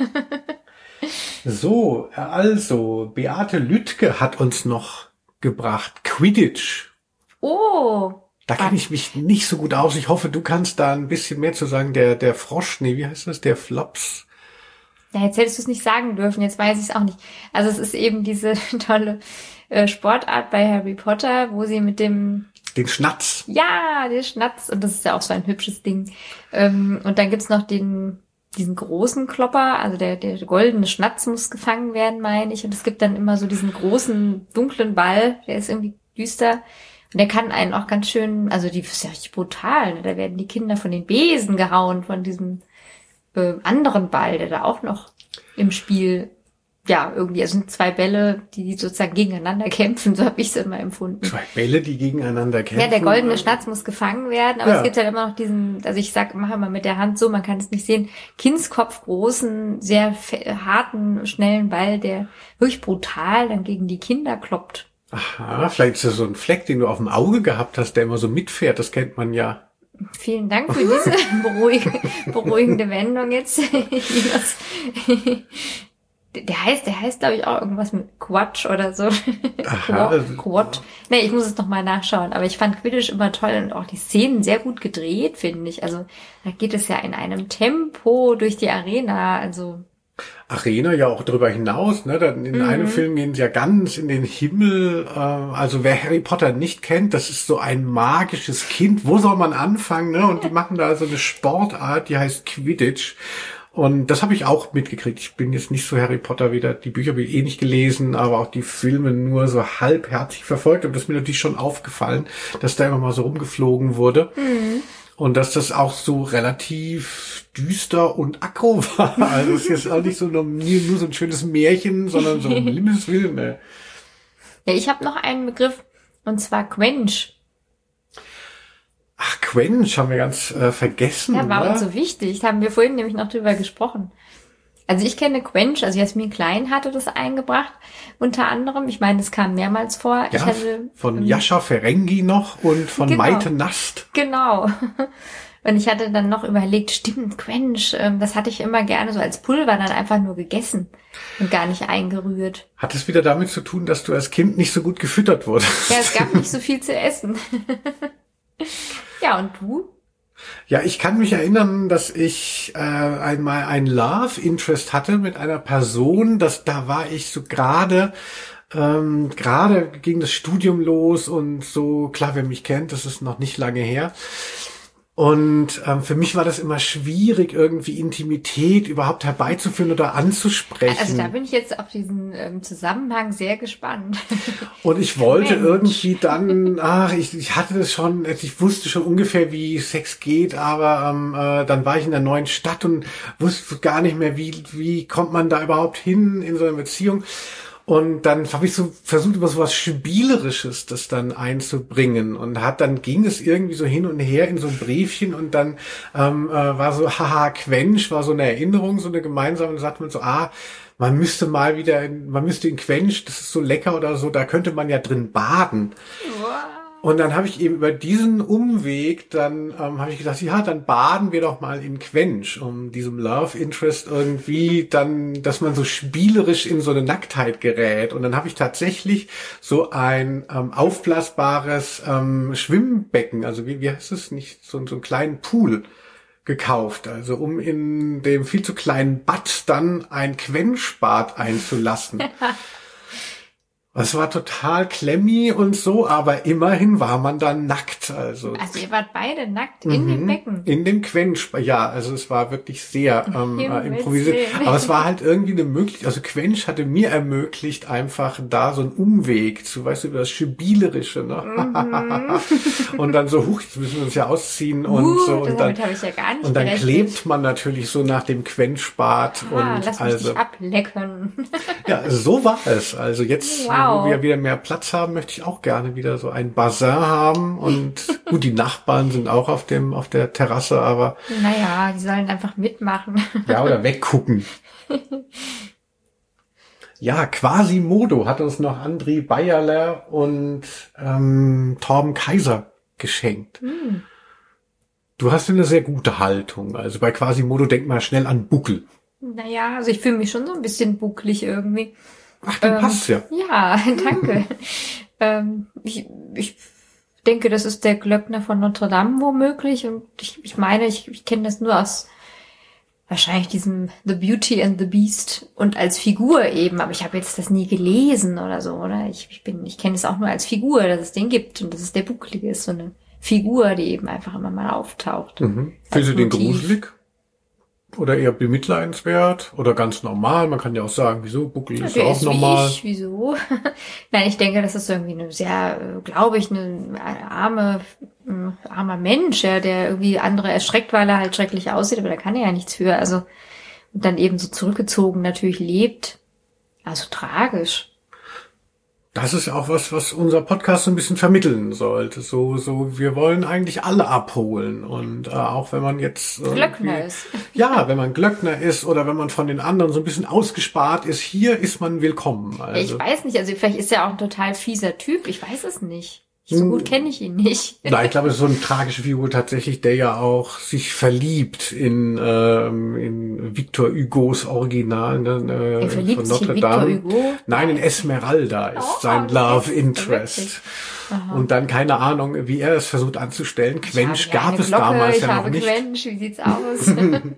So, also Beate Lüttke hat uns noch gebracht Quidditch. Oh. Da kenne ich mich nicht so gut aus. Ich hoffe, du kannst da ein bisschen mehr zu sagen. Der Frosch, wie heißt das? Der Flops. Ja, jetzt hättest du es nicht sagen dürfen, jetzt weiß ich es auch nicht. Also es ist eben diese tolle Sportart bei Harry Potter, wo sie mit dem... Den Schnatz. Ja, den Schnatz. Und das ist ja auch so ein hübsches Ding. Und dann gibt's noch diesen großen Klopper, also der goldene Schnatz muss gefangen werden, meine ich. Und es gibt dann immer so diesen großen, dunklen Ball, der ist irgendwie düster. Und der kann einen auch ganz schön, also die ist ja richtig brutal, ne? Da werden die Kinder von den Besen gehauen, von diesem anderen Ball, der da auch noch im Spiel, ja, irgendwie, es sind zwei Bälle, die sozusagen gegeneinander kämpfen, so habe ich es immer empfunden. Zwei Bälle, die gegeneinander kämpfen? Ja, der goldene Schnatz muss gefangen werden, aber Ja. es gibt halt immer noch diesen, also ich mache mal mit der Hand so, man kann es nicht sehen, Kindskopf großen, sehr harten, schnellen Ball, der wirklich brutal dann gegen die Kinder kloppt. Aha, vielleicht ist das so ein Fleck, den du auf dem Auge gehabt hast, der immer so mitfährt, das kennt man ja. Vielen Dank für diese beruhigende Wendung jetzt. Der heißt, glaube ich, auch irgendwas mit Quatsch oder so. Aha. Quad. Nee, ich muss es noch mal nachschauen. Aber ich fand Quidditch immer toll und auch die Szenen sehr gut gedreht, finde ich. Also da geht es ja in einem Tempo durch die Arena. Also Arena ja auch darüber hinaus, ne? In einem Film gehen sie ja ganz in den Himmel. Also wer Harry Potter nicht kennt, das ist so ein magisches Kind. Wo soll man anfangen? Ne? Und die machen da so eine Sportart, die heißt Quidditch. Und das habe ich auch mitgekriegt. Ich bin jetzt nicht so Harry Potter wieder. Die Bücher habe ich eh nicht gelesen, aber auch die Filme nur so halbherzig verfolgt. Und das ist mir natürlich schon aufgefallen, dass da immer mal so rumgeflogen wurde. Und dass das auch so relativ düster und aggro war. Also es ist jetzt auch nicht so nur so ein schönes Märchen, sondern so ein Liebesfilm. ja, ich habe noch einen Begriff, und zwar Quench. Ach, Quench haben wir ganz vergessen. Ja, war oder? uns so wichtig. Haben wir vorhin nämlich noch drüber gesprochen. Also ich kenne Quench, also Jasmin Klein hatte das eingebracht, unter anderem. Ich meine, es kam mehrmals vor. Ja, von Jascha Ferengi noch und von Genau. Maite Nast. Genau. Und ich hatte dann noch überlegt, stimmt, Quench, das hatte ich immer gerne so als Pulver dann einfach nur gegessen und gar nicht eingerührt. Hat es wieder damit zu tun, dass du als Kind nicht so gut gefüttert wurdest? Ja, es gab nicht so viel zu essen. Ja, und du? Ja, ich kann mich erinnern, dass ich einmal ein Love Interest hatte mit einer Person, da war ich so gerade ging das Studium los und so, klar, wer mich kennt, das ist noch nicht lange her. Und für mich war das immer schwierig, irgendwie Intimität überhaupt herbeizuführen oder anzusprechen. Also da bin ich jetzt auf diesen Zusammenhang sehr gespannt. Und ich wollte Mensch. irgendwie dann, ich hatte das schon, ich wusste schon ungefähr, wie Sex geht, aber dann war ich in der neuen Stadt und wusste gar nicht mehr, wie kommt man da überhaupt hin in so einer Beziehung. Und dann habe ich so versucht, über so was Spielerisches das dann einzubringen und dann ging es irgendwie so hin und her in so ein Briefchen und dann war so, haha, Quench, war so eine Erinnerung, so eine gemeinsame, und sagt man so, man müsste in Quench, das ist so lecker oder so, da könnte man ja drin baden. Wow. Und dann habe ich eben über diesen Umweg, dann habe ich gedacht, ja, dann baden wir doch mal in Quench, um diesem Love Interest irgendwie dann, dass man so spielerisch in so eine Nacktheit gerät. Und dann habe ich tatsächlich so ein aufblasbares Schwimmbecken, also wie heißt es, nicht so einen kleinen Pool gekauft, also um in dem viel zu kleinen Bad dann ein Quenchbad einzulassen. Es war total klemmi und so, aber immerhin war man dann nackt. Also ihr wart beide nackt in dem Becken? in dem Quench, ja, also es war wirklich sehr improvisiert. Willen. Aber es war halt irgendwie eine Möglichkeit, also Quench hatte mir ermöglicht, einfach da so einen Umweg zu, weißt du, über das Spielerische, ne? Und dann so, jetzt müssen wir uns ja ausziehen und so. Und dann habe ich ja gar nicht und dann gerechnet. klebt man natürlich so nach dem Quenchbad und Lass mich also dich ablecken. ja, so war es. Also jetzt, Wow. wo wir wieder mehr Platz haben, möchte ich auch gerne wieder so ein Bassin haben. Und gut, die Nachbarn sind auch auf der Terrasse, aber Naja, die sollen einfach mitmachen. ja, oder weggucken. Ja, Quasimodo hat uns noch André Bayerler und Torben Kaiser geschenkt. Du hast eine sehr gute Haltung. Also bei Quasimodo denkt man schnell an Buckel. Naja, also ich fühle mich schon so ein bisschen bucklig irgendwie. Ach, du passt ja. Ja, danke. Ich denke, das ist der Glöckner von Notre Dame womöglich. Und ich meine, ich kenne das nur aus wahrscheinlich diesem The Beauty and the Beast und als Figur eben. Aber ich habe jetzt das nie gelesen oder so, oder? Ich kenne es auch nur als Figur, dass es den gibt und dass es der Bucklige ist. So eine Figur, die eben einfach immer mal auftaucht. Findest du den Motiv. gruselig? Oder eher bemitleidenswert? Oder ganz normal? Man kann ja auch sagen, wieso? Buckel ist Der auch ist normal. wie ich, wieso? Nein, ich denke, das ist irgendwie eine sehr, glaube ich, eine arme armer Mensch, ja, der irgendwie andere erschreckt, weil er halt schrecklich aussieht, aber da kann er ja nichts für. Also, und dann eben so zurückgezogen natürlich lebt. Also tragisch. Das ist auch was unser Podcast so ein bisschen vermitteln sollte. Wir wollen eigentlich alle abholen. Und auch wenn man jetzt Glöckner ist. Ja, wenn man Glöckner ist oder wenn man von den anderen so ein bisschen ausgespart ist, hier ist man willkommen. Also. Ich weiß nicht, also vielleicht ist er auch ein total fieser Typ. Ich weiß es nicht. So gut kenne ich ihn nicht. Nein, ich glaube, es ist so eine tragische Figur tatsächlich, der ja auch sich verliebt in Victor Hugos Original, Er verliebt von sich in Notre Victor Dame. Hugo? Nein, in Esmeralda ist sein Love Interest. Und dann keine Ahnung, wie er es versucht anzustellen. Quench gab es damals ja noch nicht. Quench, wie sieht's aus?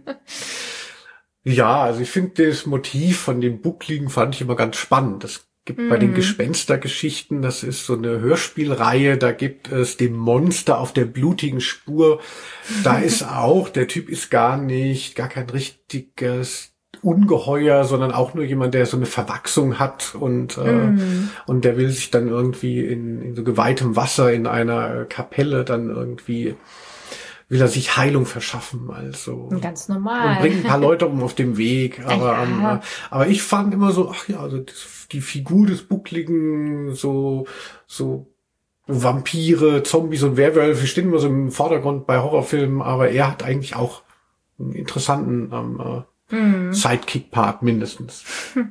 Ja, also ich finde das Motiv von dem Buckligen fand ich immer ganz spannend. Das gibt bei den Gespenstergeschichten, das ist so eine Hörspielreihe, da gibt es dem Monster auf der blutigen Spur. Da ist auch, der Typ ist gar kein richtiges Ungeheuer, sondern auch nur jemand, der so eine Verwachsung hat und der will sich dann irgendwie in so geweihtem Wasser in einer Kapelle dann irgendwie will er sich Heilung verschaffen, also. Ganz normal. Und bringt ein paar Leute auf dem Weg, aber ich fand immer so, also die Figur des Buckligen, so Vampire, Zombies und Werwölfe stehen immer so im Vordergrund bei Horrorfilmen, aber er hat eigentlich auch einen interessanten Sidekick-Part mindestens.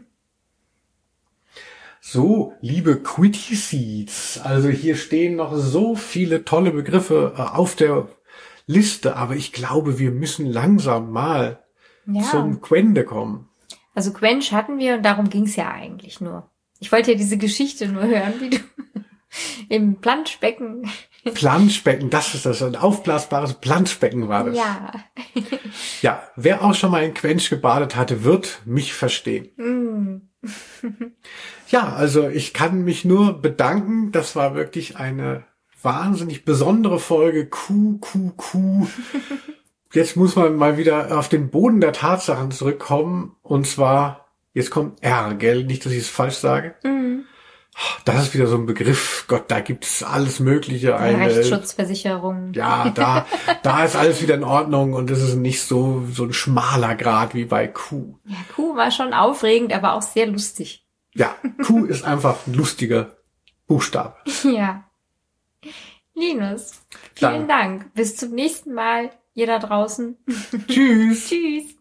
So, liebe Quitty Seeds, also hier stehen noch so viele tolle Begriffe auf der Liste, aber ich glaube, wir müssen langsam mal zum Quende kommen. Also Quench hatten wir und darum ging's ja eigentlich nur. Ich wollte ja diese Geschichte nur hören, wie du im Planschbecken. Planschbecken, das ist das, ein aufblasbares Planschbecken war das. Ja. Ja, wer auch schon mal in Quench gebadet hatte, wird mich verstehen. Ja, also ich kann mich nur bedanken, das war wirklich eine wahnsinnig besondere Folge. Jetzt muss man mal wieder auf den Boden der Tatsachen zurückkommen. Und zwar, jetzt kommt R, gell? Nicht, dass ich es falsch sage. Das ist wieder so ein Begriff. Gott, da gibt es alles Mögliche. Rechtsschutzversicherung. Ja, da ist alles wieder in Ordnung und es ist nicht so ein schmaler Grad wie bei Q. Ja, Q war schon aufregend, aber auch sehr lustig. Ja, Q ist einfach ein lustiger Buchstabe. Ja. Linus, vielen Dank. Bis zum nächsten Mal, ihr da draußen. Tschüss. Tschüss.